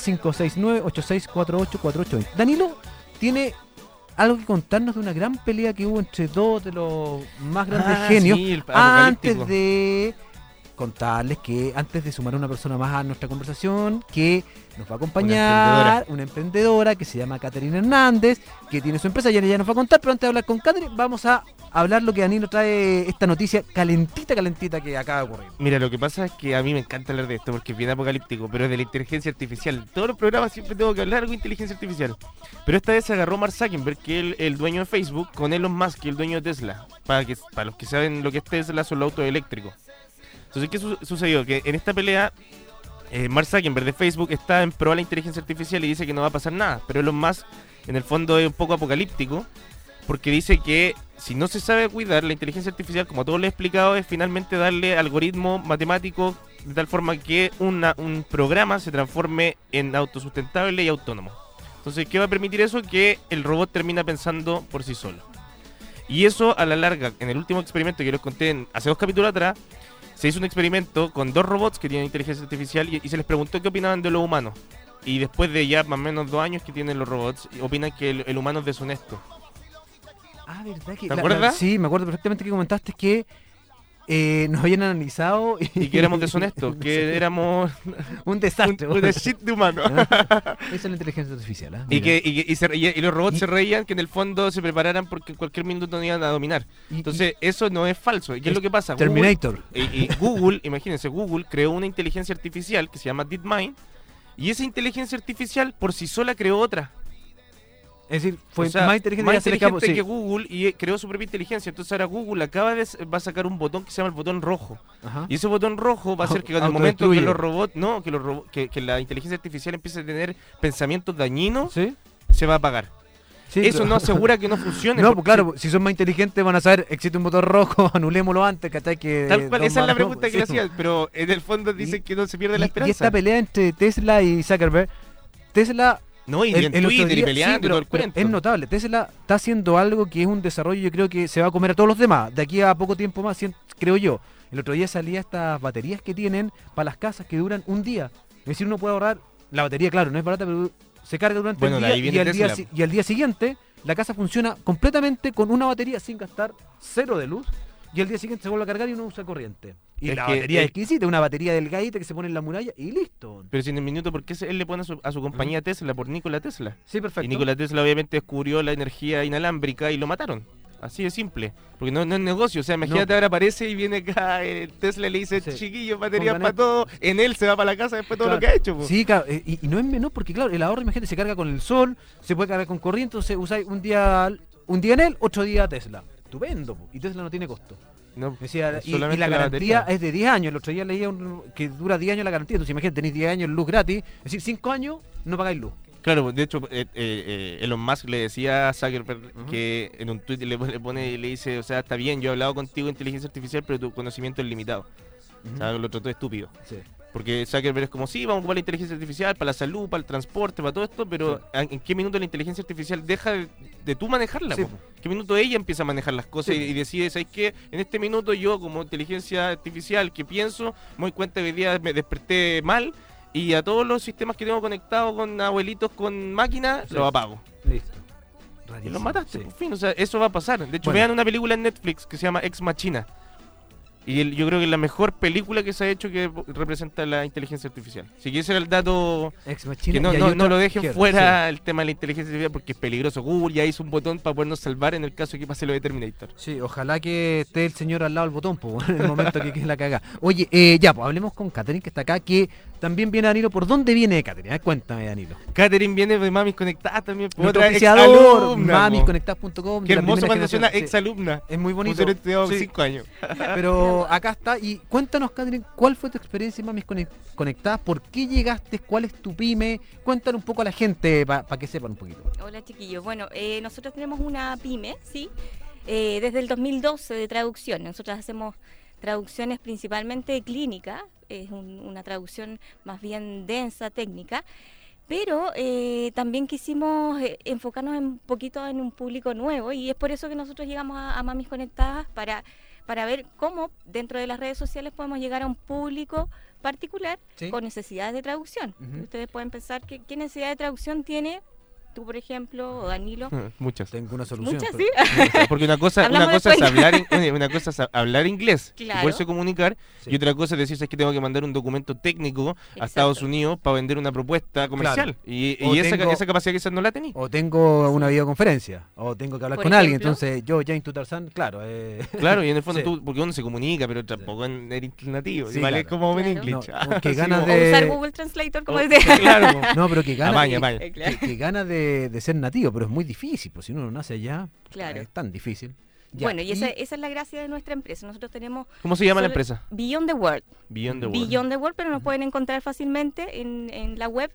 569-8648-4820. Danilo tiene algo que contarnos de una gran pelea que hubo entre dos de los más grandes genios, sí, antes de contarles que antes de sumar a una persona más a nuestra conversación, que nos va a acompañar una emprendedora que se llama Caterina Hernández, que tiene su empresa y ella nos va a contar, pero antes de hablar con Caterina vamos a hablar lo que Danilo trae, esta noticia calentita que acaba de ocurrir. Mira, lo que pasa es que a mí me encanta hablar de esto porque es bien apocalíptico, pero es de la inteligencia artificial. Todos los programas siempre tengo que hablar algo de inteligencia artificial. Pero esta vez se agarró Mark Zuckerberg, que es el dueño de Facebook, con Elon Musk, que es el dueño de Tesla. Para los que saben lo que es Tesla, son los autos eléctricos. Entonces, ¿qué sucedió? Que en esta pelea, Mark Zuckerberg de Facebook está en pro de la inteligencia artificial y dice que no va a pasar nada. Pero Elon Musk, en el fondo, es un poco apocalíptico, porque dice que si no se sabe cuidar la inteligencia artificial, como todos les he explicado, es finalmente darle algoritmos matemáticos de tal forma que un programa se transforme en autosustentable y autónomo. Entonces, ¿qué va a permitir eso? Que el robot termina pensando por sí solo. Y eso, a la larga, en el último experimento que les conté hace 2 capítulos atrás, se hizo un experimento con 2 robots que tienen inteligencia artificial y se les preguntó qué opinaban de los humanos. Y después de ya más o menos 2 años que tienen los robots, opinan que el humano es deshonesto. Ah, ¿verdad? Que ¿te acuerdas? Sí, me acuerdo perfectamente que comentaste que nos habían analizado y que éramos deshonestos, que éramos un desastre, un shit de humano. Esa es la inteligencia artificial, ¿eh? Y los robots se reían que en el fondo se prepararan porque en cualquier minuto nos iban a dominar. Entonces eso no es falso. ¿Y qué es lo que pasa? Terminator. Google, imagínense, Google creó una inteligencia artificial que se llama DeepMind, y esa inteligencia artificial por sí sola creó otra. Es decir, fue más inteligente que Google y creó su propia inteligencia. Entonces ahora Google va a sacar un botón que se llama el botón rojo. Ajá. Y ese botón rojo va a hacer que en el momento que los robots, que la inteligencia artificial empiece a tener pensamientos dañinos, ¿sí? Se va a apagar. Sí, eso no asegura que no funcione. No, pues claro, si son más inteligentes van a saber, existe un botón rojo, anulémoslo antes, ¿cachai? Tal cual, esa es la pregunta que le hacían, pero en el fondo dicen que no se pierde la esperanza. Y esta pelea entre Tesla y Zuckerberg, Tesla... No, y en Twitter y peleando y todo el cuento. Es notable, Tesla está haciendo algo que es un desarrollo, yo creo que se va a comer a todos los demás, de aquí a poco tiempo más, creo yo. El otro día salía estas baterías que tienen para las casas que duran un día. Es decir, uno puede ahorrar, la batería claro, no es barata, pero se carga durante el día y al día siguiente la casa funciona completamente con una batería sin gastar 0 de luz y al día siguiente se vuelve a cargar y uno usa corriente. Y Es la que batería él- es exquisita, una batería delgadita que se pone en la muralla y listo. Pero si en el minuto, ¿por qué él le pone a su compañía Tesla por Nikola Tesla? Sí, perfecto. Y Nikola Tesla obviamente descubrió la energía inalámbrica y lo mataron. Así de simple. Porque no es negocio. O sea, imagínate, ahora aparece y viene acá Tesla y le dice, chiquillos, baterías Pongan para esto. todo. En él se va para la casa después todo Claro. lo que ha hecho. Po. Sí, claro, y no es menor porque, claro, el ahorro, imagínate, se carga con el sol, se puede cargar con corriente, entonces usáis un día en él, 8 días Tesla. Estupendo, po. Y Tesla no tiene costo. No, Decía, es y solamente la la garantía batería. es de 10 años. El otro día leía que dura 10 años la garantía. Entonces imagínate, tenéis 10 años luz gratis. Es decir, 5 años no pagáis luz. Claro, de hecho, Elon Musk le decía a Zuckerberg que en un tweet le pone y le dice, o sea, está bien, yo he hablado contigo de inteligencia artificial, pero tu conocimiento es limitado. O sea, lo trató de estúpido. Sí. Porque Zuckerberg es como, sí, vamos a ocupar la inteligencia artificial para la salud, para el transporte, para todo esto, pero ¿en qué minuto la inteligencia artificial deja de tú manejarla? Sí. Po? ¿En qué minuto ella empieza a manejar las cosas Sí. y decide, ¿sabes qué? En este minuto yo, como inteligencia artificial que pienso, me doy cuenta que hoy día me desperté mal y a todos los sistemas que tengo conectados con abuelitos, con máquinas, Sí. los apago. Listo. Y los mataste, Sí. por fin, o sea, eso va a pasar. De hecho, Bueno. vean una película en Netflix que se llama Ex Machina. Y yo creo que es la mejor película que se ha hecho que representa la inteligencia artificial. Si ese era el dato, Ex Machina, que no, y hay no, otra no lo dejen izquierda, fuera el tema de la inteligencia artificial porque es peligroso. Google ya hizo un botón para podernos salvar en el caso de que pase lo de Terminator. Sí, ojalá que esté el señor al lado del botón, po, en el momento que la caga. Oye, ya, pues hablemos con Catherine, que está acá, que también viene Danilo. ¿Por dónde viene Catherine? A ver, cuéntame, Danilo. Catherine viene de Mamis Conectadas también. Por Nuestro otra oficiador, exalumna, po. mamisconectadas.com. Qué de la hermoso primera cuando suena generación, sí. exalumna. Es muy bonito. Pusieron estudiado Sí. 5 años. Pero acá está. Y cuéntanos, Catherine, ¿cuál fue tu experiencia en Mamis Conectadas? ¿Por qué llegaste? ¿Cuál es tu pyme? Cuéntanos un poco a la gente para que sepan un poquito. Hola chiquillos, bueno, nosotros tenemos una pyme, ¿sí? Desde el 2012 de traducción. Nosotros hacemos traducciones principalmente de clínica, es una traducción más bien densa, técnica, pero también quisimos enfocarnos un poquito en un público nuevo y es por eso que nosotros llegamos a Mamis Conectadas para ver cómo dentro de las redes sociales podemos llegar a un público particular ¿Sí? con necesidades de traducción. Ustedes pueden pensar qué necesidad de traducción tiene tú, por ejemplo, o Danilo. Muchas. Tengo una solución. Muchas, pero- sí. Porque una cosa Hablamos es después. una cosa es hablar inglés y Claro. poderse comunicar, Sí. y otra cosa es decir, es que tengo que mandar un documento técnico a Exacto. Estados Unidos para vender una propuesta comercial. Claro. Y O esa, tengo- esa capacidad quizás no la tenía. O tengo una videoconferencia, o tengo que hablar Por con alguien. ejemplo. Entonces, yo, James Tutarzán, claro. Claro, y en el fondo Sí. tú, porque uno se comunica, pero tampoco en el nativo. Sí, ¿vale? claro. Como en Claro. inglés. No, qué ganas O de- usar Google Translator, como Oh, decía. claro. No, pero que gana, Amaña, amaña. que gana de ser nativo, pero es muy difícil, pues si uno no nace allá, Claro. es tan difícil. Ya, Bueno, y esa es la gracia de nuestra empresa. Nosotros tenemos... ¿Cómo se llama la solo- empresa? Beyond the World. Beyond the World. Beyond the World, pero nos pueden encontrar fácilmente en la web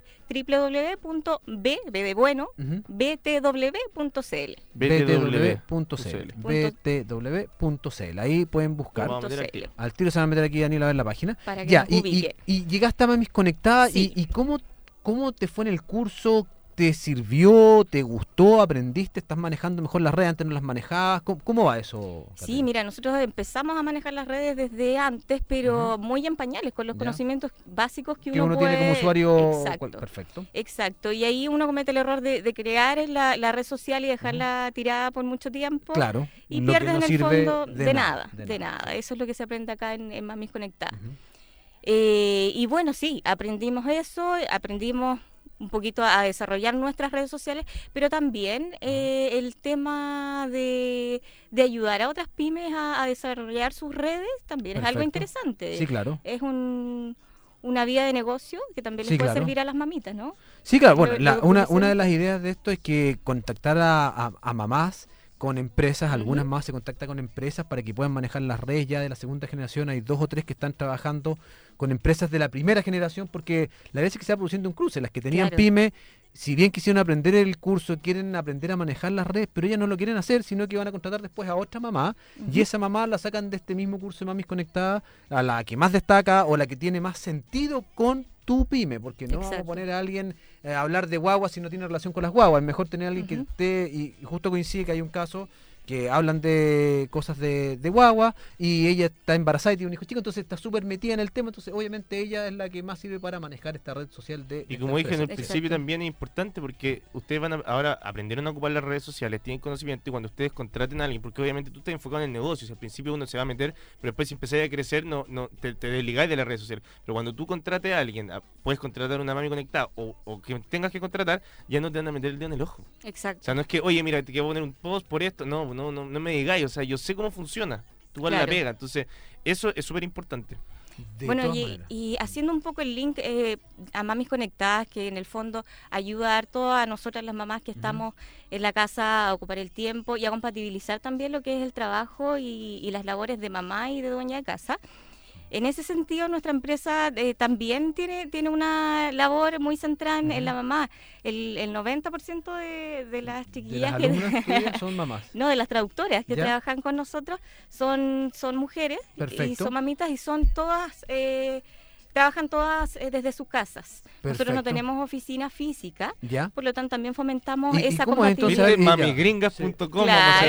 Ujú. btw.cl. btw.cl btw.cl, ahí pueden buscar. Vamos a meter al tiro. Al tiro se van a meter aquí, Daniel, a ver la página. Para que Ya, nos y ubique. llegaste a Mamis Conectada, Sí. y cómo te fue en el curso. ¿Te sirvió? ¿Te gustó? ¿Aprendiste? ¿Estás manejando mejor las redes? ¿Antes no las manejabas? ¿Cómo va eso? Sí, mira, nosotros empezamos a manejar las redes desde antes, pero muy en pañales, con los Ya. conocimientos básicos que Que uno uno puede... tiene como usuario. Exacto. Perfecto. Exacto, y ahí uno comete el error de crear la red social y dejarla tirada por mucho tiempo. Claro. Y lo que pierdes no en el sirve fondo de nada. de nada. Eso es lo que se aprende acá en Mamis Conectadas. Ujú. Y bueno, sí, aprendimos eso, aprendimos un poquito a desarrollar nuestras redes sociales, pero también el tema de ayudar a otras pymes a desarrollar sus redes también es algo Perfecto. interesante. Sí, claro. Es una vía de negocio que también Sí, les puede claro. servir a las mamitas, ¿no? Sí, claro. Bueno, Lo que una puede de ser. las ideas de esto es que contactar a mamás con empresas, algunas más se contacta con empresas para que puedan manejar las redes ya de la segunda generación. Hay 2 o 3 que están trabajando con empresas de la primera generación, porque la verdad es que se va produciendo un cruce. Las que tenían Claro. pyme, si bien quisieron aprender el curso, quieren aprender a manejar las redes, pero ellas no lo quieren hacer, sino que van a contratar después a otra mamá, y esa mamá la sacan de este mismo curso de Mamis Conectadas a la que más destaca o la que tiene más sentido con tu pyme, porque no vamos a Exacto. poner a alguien a hablar de guaguas si no tiene relación con las guaguas. Es mejor tener a alguien que Ujú. esté, y justo coincide que hay un caso que hablan de cosas de guagua, y ella está embarazada y tiene un hijo chico, entonces está súper metida en el tema, entonces obviamente ella es la que más sirve para manejar esta red social de Y esta como dije en el empresa. principio también es importante porque ustedes ahora aprendieron a ocupar las redes sociales, tienen conocimiento, y cuando ustedes contraten a alguien, porque obviamente tú estás enfocado en el negocio, si al principio uno se va a meter, pero después si empezáis a crecer no te desligáis de las redes sociales. Pero cuando tú contrates a alguien, puedes contratar una mami conectada o que tengas que contratar, ya no te van a meter el dedo en el ojo. Exacto. O sea, no es que, oye, mira, te quiero poner un post por esto, no me digáis, o sea, yo sé cómo funciona, tú vale la pega, entonces eso es súper importante. Bueno, y haciendo un poco el link a Mamis Conectadas, que en el fondo ayuda harto a nosotras las mamás que estamos en la casa a ocupar el tiempo y a compatibilizar también lo que es el trabajo y las labores de mamá y de dueña de casa. En ese sentido, nuestra empresa también tiene una labor muy centrada en la mamá. El 90% de las chiquillas ¿De las alumnas tuyas son mamás? No, de las traductoras que ¿Ya? trabajan con nosotros son mujeres. Perfecto. Y son mamitas y son todas... trabajan todas desde sus casas. Nosotros no Perfecto. tenemos oficina física, ¿Ya? por lo tanto también fomentamos ¿Y esa cómo es compatibilidad. entonces? Mamigringas.com.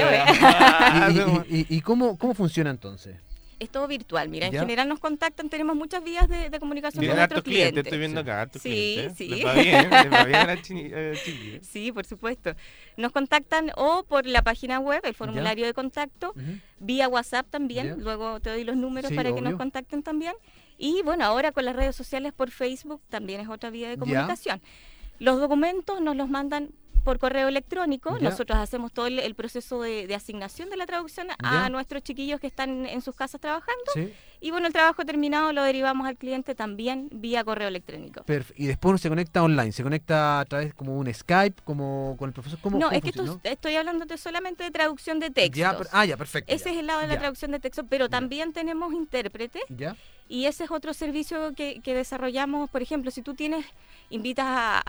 Claro. ¿Y cómo funciona entonces? Es todo virtual. Mira, en ¿Ya? general nos contactan, tenemos muchas vías de comunicación Tienen con nuestros hartos clientes, clientes. estoy viendo acá, hartos Sí, clientes. sí. Les va bien a las chiquillas. Sí, por supuesto. Nos contactan o por la página web, el formulario de contacto, vía WhatsApp también, Ya. luego te doy los números Sí, para que nos obvio. contacten también. Y bueno, ahora con las redes sociales por Facebook también es otra vía de comunicación. Los documentos nos los mandan por correo electrónico. Ya. Nosotros hacemos todo el proceso de asignación de la traducción Ya. a nuestros chiquillos que están en sus casas trabajando. Sí. Y bueno, el trabajo terminado lo derivamos al cliente también vía correo electrónico. Y después uno se conecta online, se conecta a través como un Skype, como con el profesor. ¿Cómo, No, cómo es que funciona, estoy hablándote solamente de traducción de textos. Ya, perfecto. Ese ya. es el lado de la Ya. traducción de texto, pero también tenemos intérprete. ¿Ya? Y ese es otro servicio que desarrollamos. Por ejemplo, si tú invitas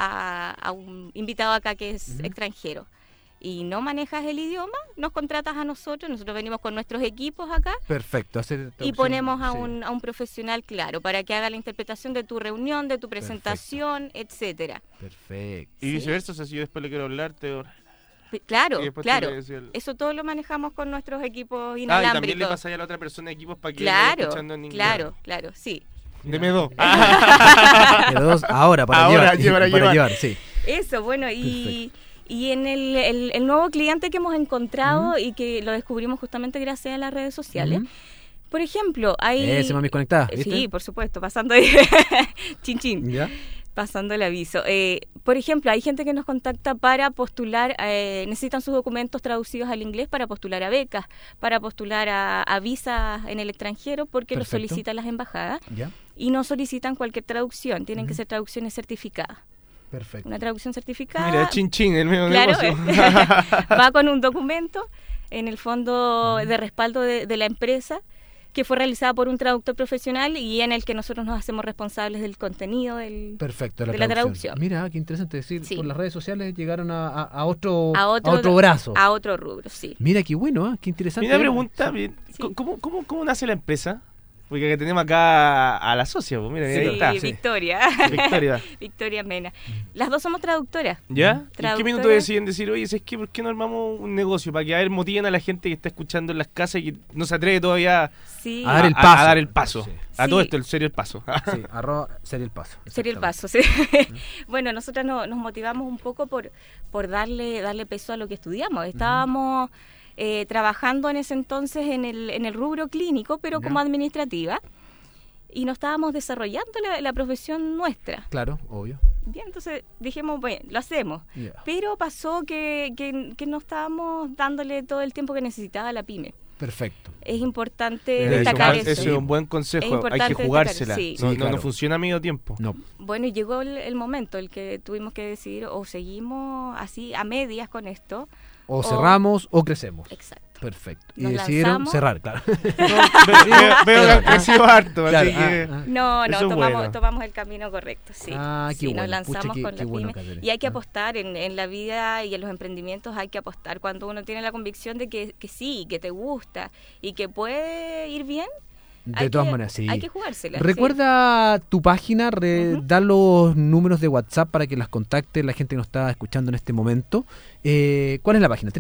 a un invitado acá que es extranjero y no manejas el idioma, nos contratas a nosotros venimos con nuestros equipos acá Perfecto. y ponemos a sí. un profesional, claro, para que haga la interpretación de tu reunión, de tu presentación, etcétera. Perfecto. Y viceversa, o sea, si yo después le quiero hablar, Claro, Y después claro. tú le decías Eso todo lo manejamos con nuestros equipos y inalámbricos. también le pasáis a la otra persona equipos para que vaya Claro, escuchando en inglés. claro, sí. Deme dos. Pero dos ahora para Ahora, llevar. llevar. Para llevar, sí. Eso, bueno, y en el nuevo cliente que hemos encontrado y que lo descubrimos justamente gracias a las redes sociales. Por ejemplo, hay... Ese Mamis Conectadas, ¿viste? Sí, por supuesto, pasando ahí. Chin, chin. ¿Ya? Pasando el aviso. Por ejemplo, hay gente que nos contacta para postular, necesitan sus documentos traducidos al inglés para postular a becas, para postular a visas en el extranjero, porque lo Perfecto. solicitan las embajadas ¿Ya? y no solicitan cualquier traducción, tienen que ser traducciones certificadas. Perfecto. Una traducción certificada. Mira, chin chin, el medio Claro, negocio. va con un documento en el fondo de respaldo de la empresa que fue realizada por un traductor profesional y en el que nosotros nos hacemos responsables del contenido Perfecto, de la traducción. Mira, qué interesante decir, Sí. por las redes sociales llegaron a otro otro brazo. A otro rubro, sí. Mira, qué bueno, qué interesante. Mira, pregunta, bien, ¿cómo nace la empresa? Porque acá tenemos acá a la socia, pues mira, Sí, ahí está. Victoria. Victoria. Victoria Mena. Las dos somos traductoras. ¿Ya? ¿En qué Traductoras. minuto deciden decir, oye, ¿sabes qué? ¿Por qué no armamos un negocio? Para que motiven a la gente que está escuchando en las casas y que no se atreve todavía Sí. A dar el paso. A dar el paso. Sí. A todo Sí. esto, el serio el paso. Sí, sería el paso. Sería el paso, sí. Bueno, nosotras nos motivamos un poco por darle peso a lo que estudiamos. Estábamos trabajando en ese entonces en el rubro clínico, pero como administrativa, y nos estábamos desarrollando la profesión nuestra. Claro, obvio. Bien, entonces dijimos, bueno, lo hacemos. Ya. Pero pasó que no estábamos dándole todo el tiempo que necesitaba la pyme. Perfecto. Es importante De hecho, destacar eso es un buen consejo. Es Hay importante que jugársela. destacar, sí. No, Sí, no claro. funciona a medio tiempo. No. Bueno, y llegó el momento el que tuvimos que decidir o seguimos así a medias con esto. O cerramos o crecemos. Exacto. Perfecto. Y Nos decidieron lanzamos. cerrar, claro. Veo que han crecido harto, Claro, así que... No, Eso es bueno. tomamos el camino correcto, sí. Ah, qué Sí, bueno. nos lanzamos Pucha, con qué la bueno, pyme. Catherine. Y hay que apostar en la vida y en los emprendimientos, hay que apostar. Cuando uno tiene la convicción de que sí, que te gusta y que puede ir bien, De todas maneras, sí. Hay que jugársela. Recuerda tu página, dar los números de WhatsApp para que las contacte la gente que nos está escuchando en este momento. ¿Cuál es la página?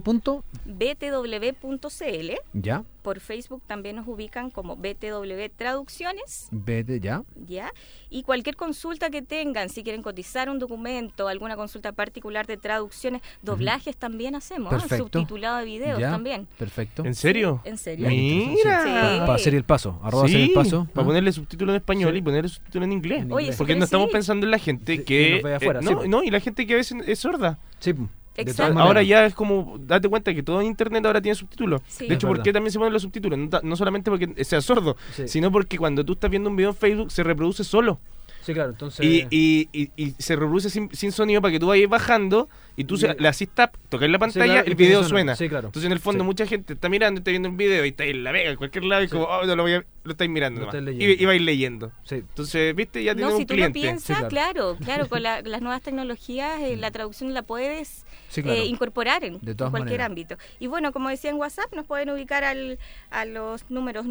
www.btw.cl. Ya. Por Facebook también nos ubican como BTW Traducciones. Ya. Y cualquier consulta que tengan, si quieren cotizar un documento, alguna consulta particular de traducciones, doblajes también hacemos, subtitulado de videos también. Perfecto. ¿En serio? Sí, ¿en serio? Mira. Sí. Para hacer el paso, hacer el paso. Para ponerle subtítulo en español y ponerle subtítulo en inglés. Oye, porque no estamos pensando en la gente que... nos ve afuera, y la gente que a veces es sorda. Sí, exacto. Ahora ya es como, date cuenta que todo en internet ahora tiene subtítulos. Sí. De hecho, ¿por qué también se ponen los subtítulos? No solamente porque sea sordo, sino porque cuando tú estás viendo un video en Facebook se reproduce solo. Sí, claro, entonces... Y se reproduce sin sonido para que tú vayas bajando y tú le haces tap, tocas la pantalla, el video suena. Sí, claro. Entonces en el fondo mucha gente está mirando, está viendo un video y está en la vega, en cualquier lado y como, lo estáis mirando nomás. Y vais leyendo. Sí. Entonces, viste, ya tienes un cliente. Si tú lo piensas, claro, con las nuevas tecnologías, la traducción la puedes incorporar en cualquier ámbito. Y bueno, como decía en WhatsApp, nos pueden ubicar a los números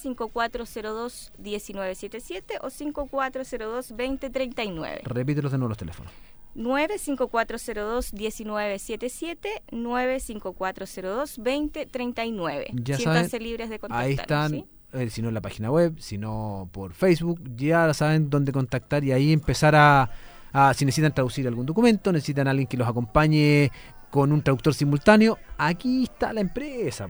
95402-1977 o 5402-2039. Repítelos de nuevo los teléfonos. 95402-1977, 95402-2039. Siéntanse libres de contactar. Ahí están, si no en la página web, si no por Facebook, ya saben dónde contactar y ahí empezar si necesitan traducir algún documento, necesitan a alguien que los acompañe con un traductor simultáneo, aquí está la empresa,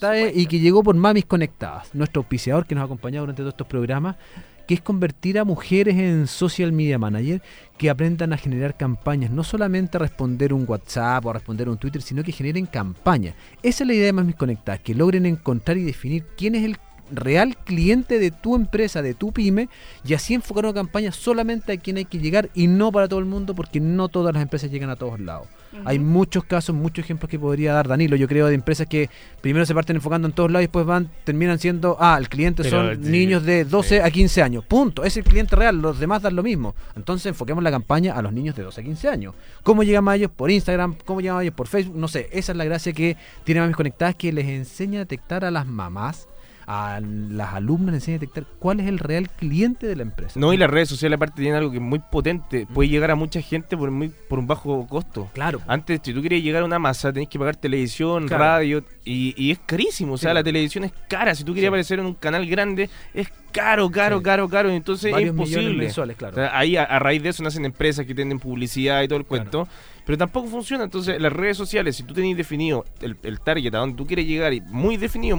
y que llegó por Mamis Conectadas, nuestro auspiciador que nos ha acompañado durante todos estos programas, que es convertir a mujeres en social media manager que aprendan a generar campañas, no solamente a responder un WhatsApp o a responder un Twitter, sino que generen campañas. Esa es la idea de Mamis Conectadas, que logren encontrar y definir quién es el real cliente de tu empresa, de tu pyme, y así enfocar una campaña solamente a quien hay que llegar y no para todo el mundo, porque no todas las empresas llegan a todos lados. Hay muchos casos, muchos ejemplos que podría dar Danilo, yo creo, de empresas que primero se parten enfocando en todos lados y después terminan siendo, el cliente son niños de 12 a 15 años, punto, es el cliente real, los demás dan lo mismo. Entonces enfoquemos la campaña a los niños de 12 a 15 años. ¿Cómo llegamos a ellos? Por Instagram, ¿cómo llegamos a ellos? Por Facebook, no sé, esa es la gracia que tiene Mamis Conectadas, que les enseña a detectar a las mamás, a las alumnas, les enseña a detectar cuál es el real cliente de la empresa. No, y las redes sociales aparte tienen algo que es muy potente, puede llegar a mucha gente por un bajo costo. Claro. Antes, si tú querías llegar a una masa, tenés que pagar televisión, radio, y es carísimo, o sea, la televisión es cara, si tú querías aparecer en un canal grande, es caro, entonces es imposible. Mensuales, claro. O sea, ahí a raíz de eso nacen empresas que tienen publicidad y todo el cuento, pero tampoco funciona. Entonces las redes sociales, si tú tenés definido el target a donde tú quieres llegar y muy definido,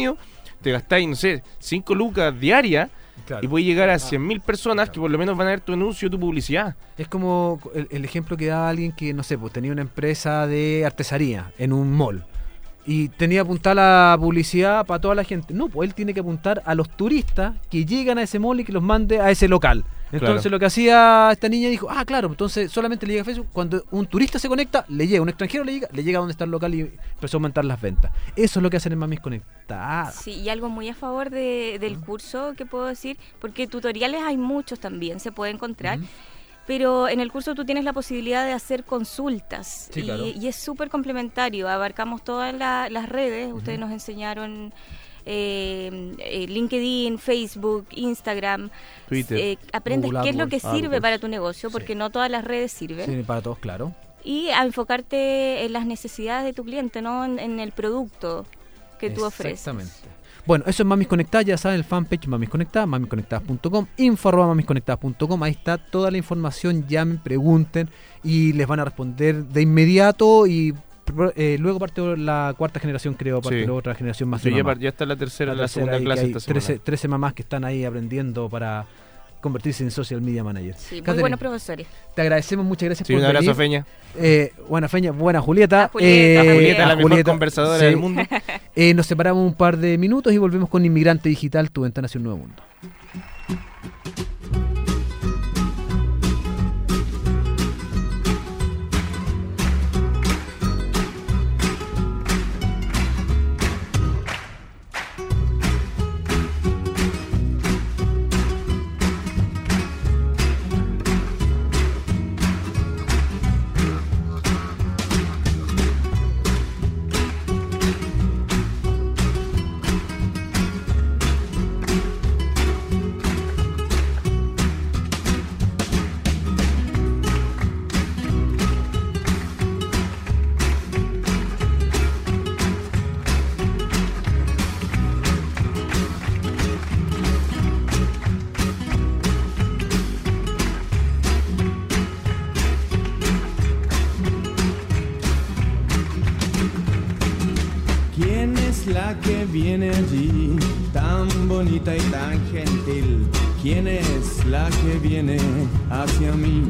te gastáis, no sé, 5 lucas diarias y puedes llegar a 100.000 personas que por lo menos van a ver tu anuncio, tu publicidad. Es como el ejemplo que da alguien que, no sé, pues tenía una empresa de artesanía en un mall y tenía que apuntar la publicidad para toda la gente. No, pues él tiene que apuntar a los turistas que llegan a ese mall y que los mande a ese local. Entonces lo que hacía esta niña dijo, claro, entonces solamente le llega a Facebook cuando un turista se conecta, le llega, un extranjero le llega a donde está el local y empezó a aumentar las ventas. Eso es lo que hacen en Mamis Conectadas. Sí, y algo muy a favor del curso que puedo decir, porque tutoriales hay muchos también, se puede encontrar. Pero en el curso tú tienes la posibilidad de hacer consultas y es súper complementario, abarcamos todas las redes, ustedes nos enseñaron LinkedIn, Facebook, Instagram, Twitter, aprendes Google, qué es lo que AdWords, sirve para tu negocio, porque no todas las redes sirven. Sí, para todos, claro. Y a enfocarte en las necesidades de tu cliente, no en el producto que tú ofreces. Exactamente. Bueno, eso es Mamis Conectadas, ya saben, el fanpage Mamis Conectadas, mamisconectadas.com, info@mamisconectadas.com, ahí está toda la información, llamen, pregunten y les van a responder de inmediato y luego parte la cuarta generación, creo, luego otra generación más. Ya está la tercera, la segunda clase esta semana. 13 mamás que están ahí aprendiendo para convertirse en social media manager. Sí, muy buenos profesores. Te agradecemos, muchas gracias por venir. Un abrazo, Feña. Buena Feña, buena Julieta. Julieta, la mejor conversadora del mundo. Nos separamos un par de minutos y volvemos con Inmigrante Digital, tu ventana hacia un nuevo mundo. que viene allí, tan bonita y tan gentil? ¿Quién es la que viene hacia mí?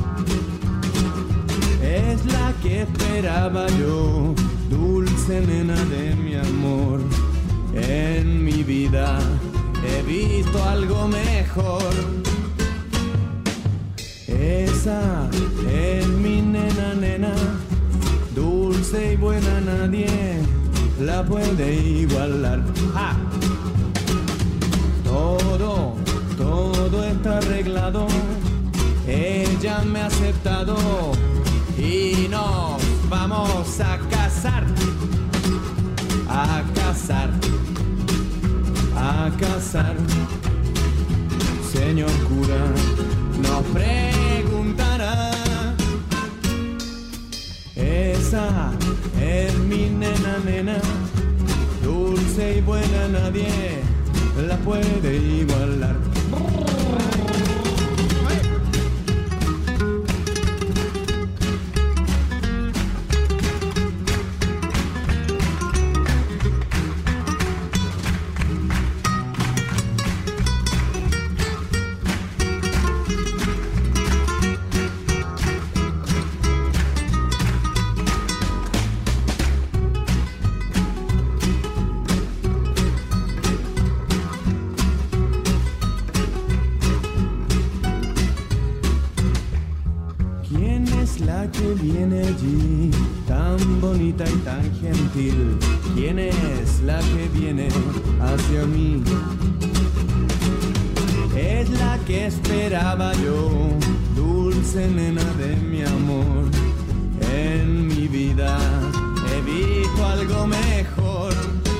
Es la que esperaba yo, dulce nena de mi amor. En mi vida he visto algo mejor. Esa es mi nena, nena, dulce y buena, nadie la puede igualar. ¡Ja! Todo está arreglado, ella me ha aceptado y nos vamos a casar, a casar, a casar. Señor cura, nos preguntará. Esa es mi nena, nena, dulce y buena, nadie la puede igualar. Que viene allí, tan bonita y tan gentil? ¿Quién es la que viene hacia mí? Es la que esperaba yo, dulce nena de mi amor. En mi vida he visto algo mejor.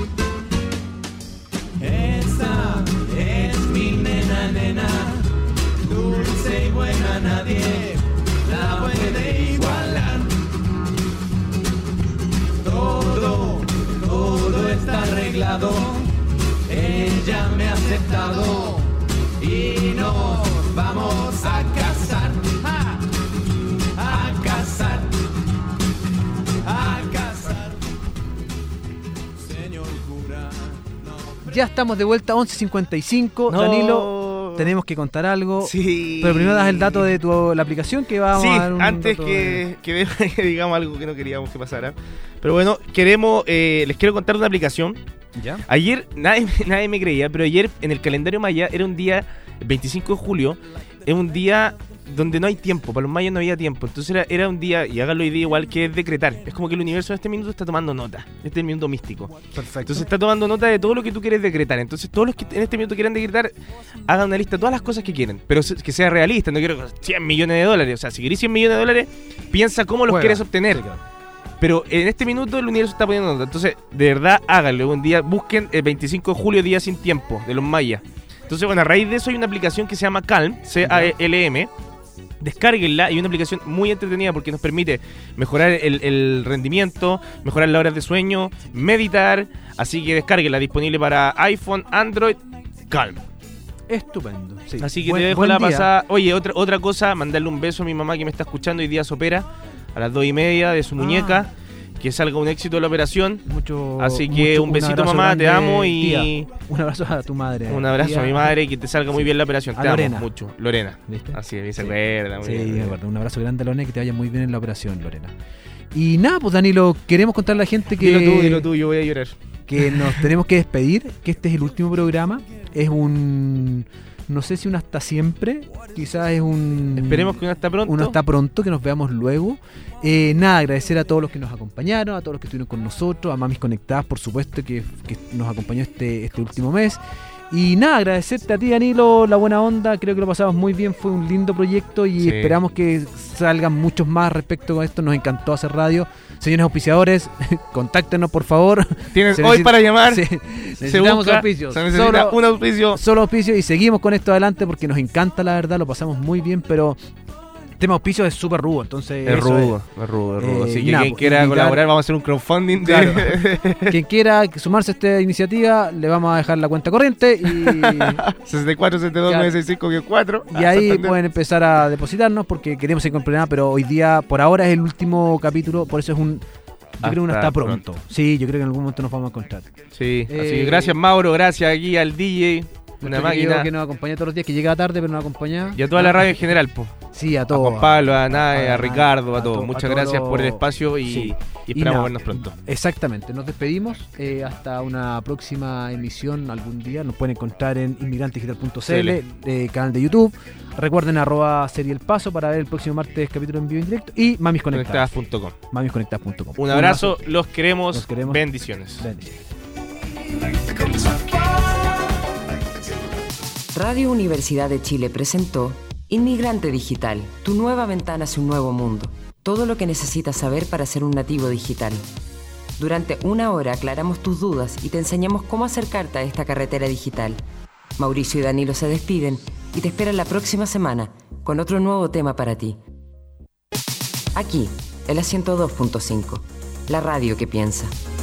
Esa es mi nena, nena, dulce y buena, nadie la puede igualar. Todo está arreglado, ella me ha aceptado y nos vamos a casar, a casar, a casar. Señor cura, no. Ya estamos de vuelta, 11:55. No. Danilo, tenemos que contar algo. Sí. Pero primero das el dato de la aplicación que vamos a dar un antes dato que digamos algo que no queríamos que pasara. Pero bueno, les quiero contar de una aplicación. ¿Ya? Ayer, nadie me creía, pero ayer en el calendario maya era un día, el 25 de julio, es un día donde no hay tiempo, para los mayas no había tiempo. Entonces era un día, y háganlo hoy día igual, que es decretar. Es como que el universo en este minuto está tomando nota. Este es el minuto místico. Perfecto. Entonces está tomando nota de todo lo que tú quieres decretar. Entonces todos los que en este minuto quieran decretar, hagan una lista de todas las cosas que quieren, pero que sea realista. No quiero 100 millones de dólares. O sea, si querés 100 millones de dólares, piensa cómo los quieres obtener. Sí, claro. Pero en este minuto el universo está poniendo nota. Entonces, de verdad, háganlo. Un día, busquen el 25 de julio, día sin tiempo, de los mayas. Entonces, bueno, a raíz de eso hay una aplicación que se llama Calm, C-A-L-M. Descárguenla, hay una aplicación muy entretenida porque nos permite mejorar el rendimiento, mejorar las horas de sueño, meditar. Así que descárguenla, disponible para iPhone, Android, Calm. Estupendo. Sí. Así que te dejo la pasada. Oye, otra cosa, mandarle un beso a mi mamá que me está escuchando. Hoy día se opera a las 2:30 de su muñeca. Que salga un éxito de la operación. Así que un besito, mamá, te amo. Y un abrazo a tu madre. Un abrazo a mi madre y que te salga muy bien la operación. Te Lorena. amo mucho. Lorena. ¿Viste? Así es, se acuerda. Muy bien. Me acuerdo. Un abrazo grande a Lorena, que te vaya muy bien en la operación, Lorena. Y nada, pues Danilo, queremos contarle a la gente que... Dilo tú, yo voy a llorar. Que nos tenemos que despedir, que este es el último programa. Es un... No sé si un hasta siempre, quizás es un... Esperemos que uno hasta pronto. Uno hasta pronto, que nos veamos luego. Nada, agradecer a todos los que nos acompañaron, a todos los que estuvieron con nosotros, a Mamis Conectadas, por supuesto, que nos acompañó este último mes. Y nada, agradecerte a ti, Danilo, la buena onda, creo que lo pasamos muy bien, fue un lindo proyecto y esperamos que salgan muchos más respecto a esto, nos encantó hacer radio. Señores auspiciadores, contáctenos por favor. Tienen hoy para llamar. Necesitamos auspicios. Se necesita un auspicio. Solo auspicio y seguimos con esto adelante porque nos encanta, la verdad, lo pasamos muy bien, pero... El tema auspicio es súper rudo, entonces... Es rudo. Así que quien quiera colaborar, vamos a hacer un crowdfunding. Claro. Quien quiera sumarse a esta iniciativa, le vamos a dejar la cuenta corriente y... 6472-965-4. Y ahí pueden empezar a depositarnos porque queremos seguir con el programa, pero hoy día, por ahora, es el último capítulo, por eso es un Yo creo que uno está pronto. Sí, yo creo que en algún momento nos vamos a encontrar. Sí, así que gracias Mauro, gracias aquí al DJ, una máquina que nos acompaña todos los días, que llega tarde pero nos acompaña. Y a toda la radio en general, po. Sí, a todos. A Juan Pablo, a Nae, a Ricardo, a todos. Muchas gracias por el espacio y esperamos vernos pronto. Exactamente, nos despedimos hasta una próxima emisión algún día. Nos pueden encontrar en inmigrantedigital.cl, canal de YouTube. Recuerden @serie El Paso para ver el próximo martes capítulo en vivo en directo y mamisconectadas.com. Mamisconectadas.com. Un abrazo, los queremos. Bendiciones. Radio Universidad de Chile presentó Inmigrante Digital, tu nueva ventana hacia un nuevo mundo. Todo lo que necesitas saber para ser un nativo digital. Durante una hora aclaramos tus dudas y te enseñamos cómo acercarte a esta carretera digital. Mauricio y Danilo se despiden y te esperan la próxima semana con otro nuevo tema para ti. Aquí, en la 102.5, la radio que piensa.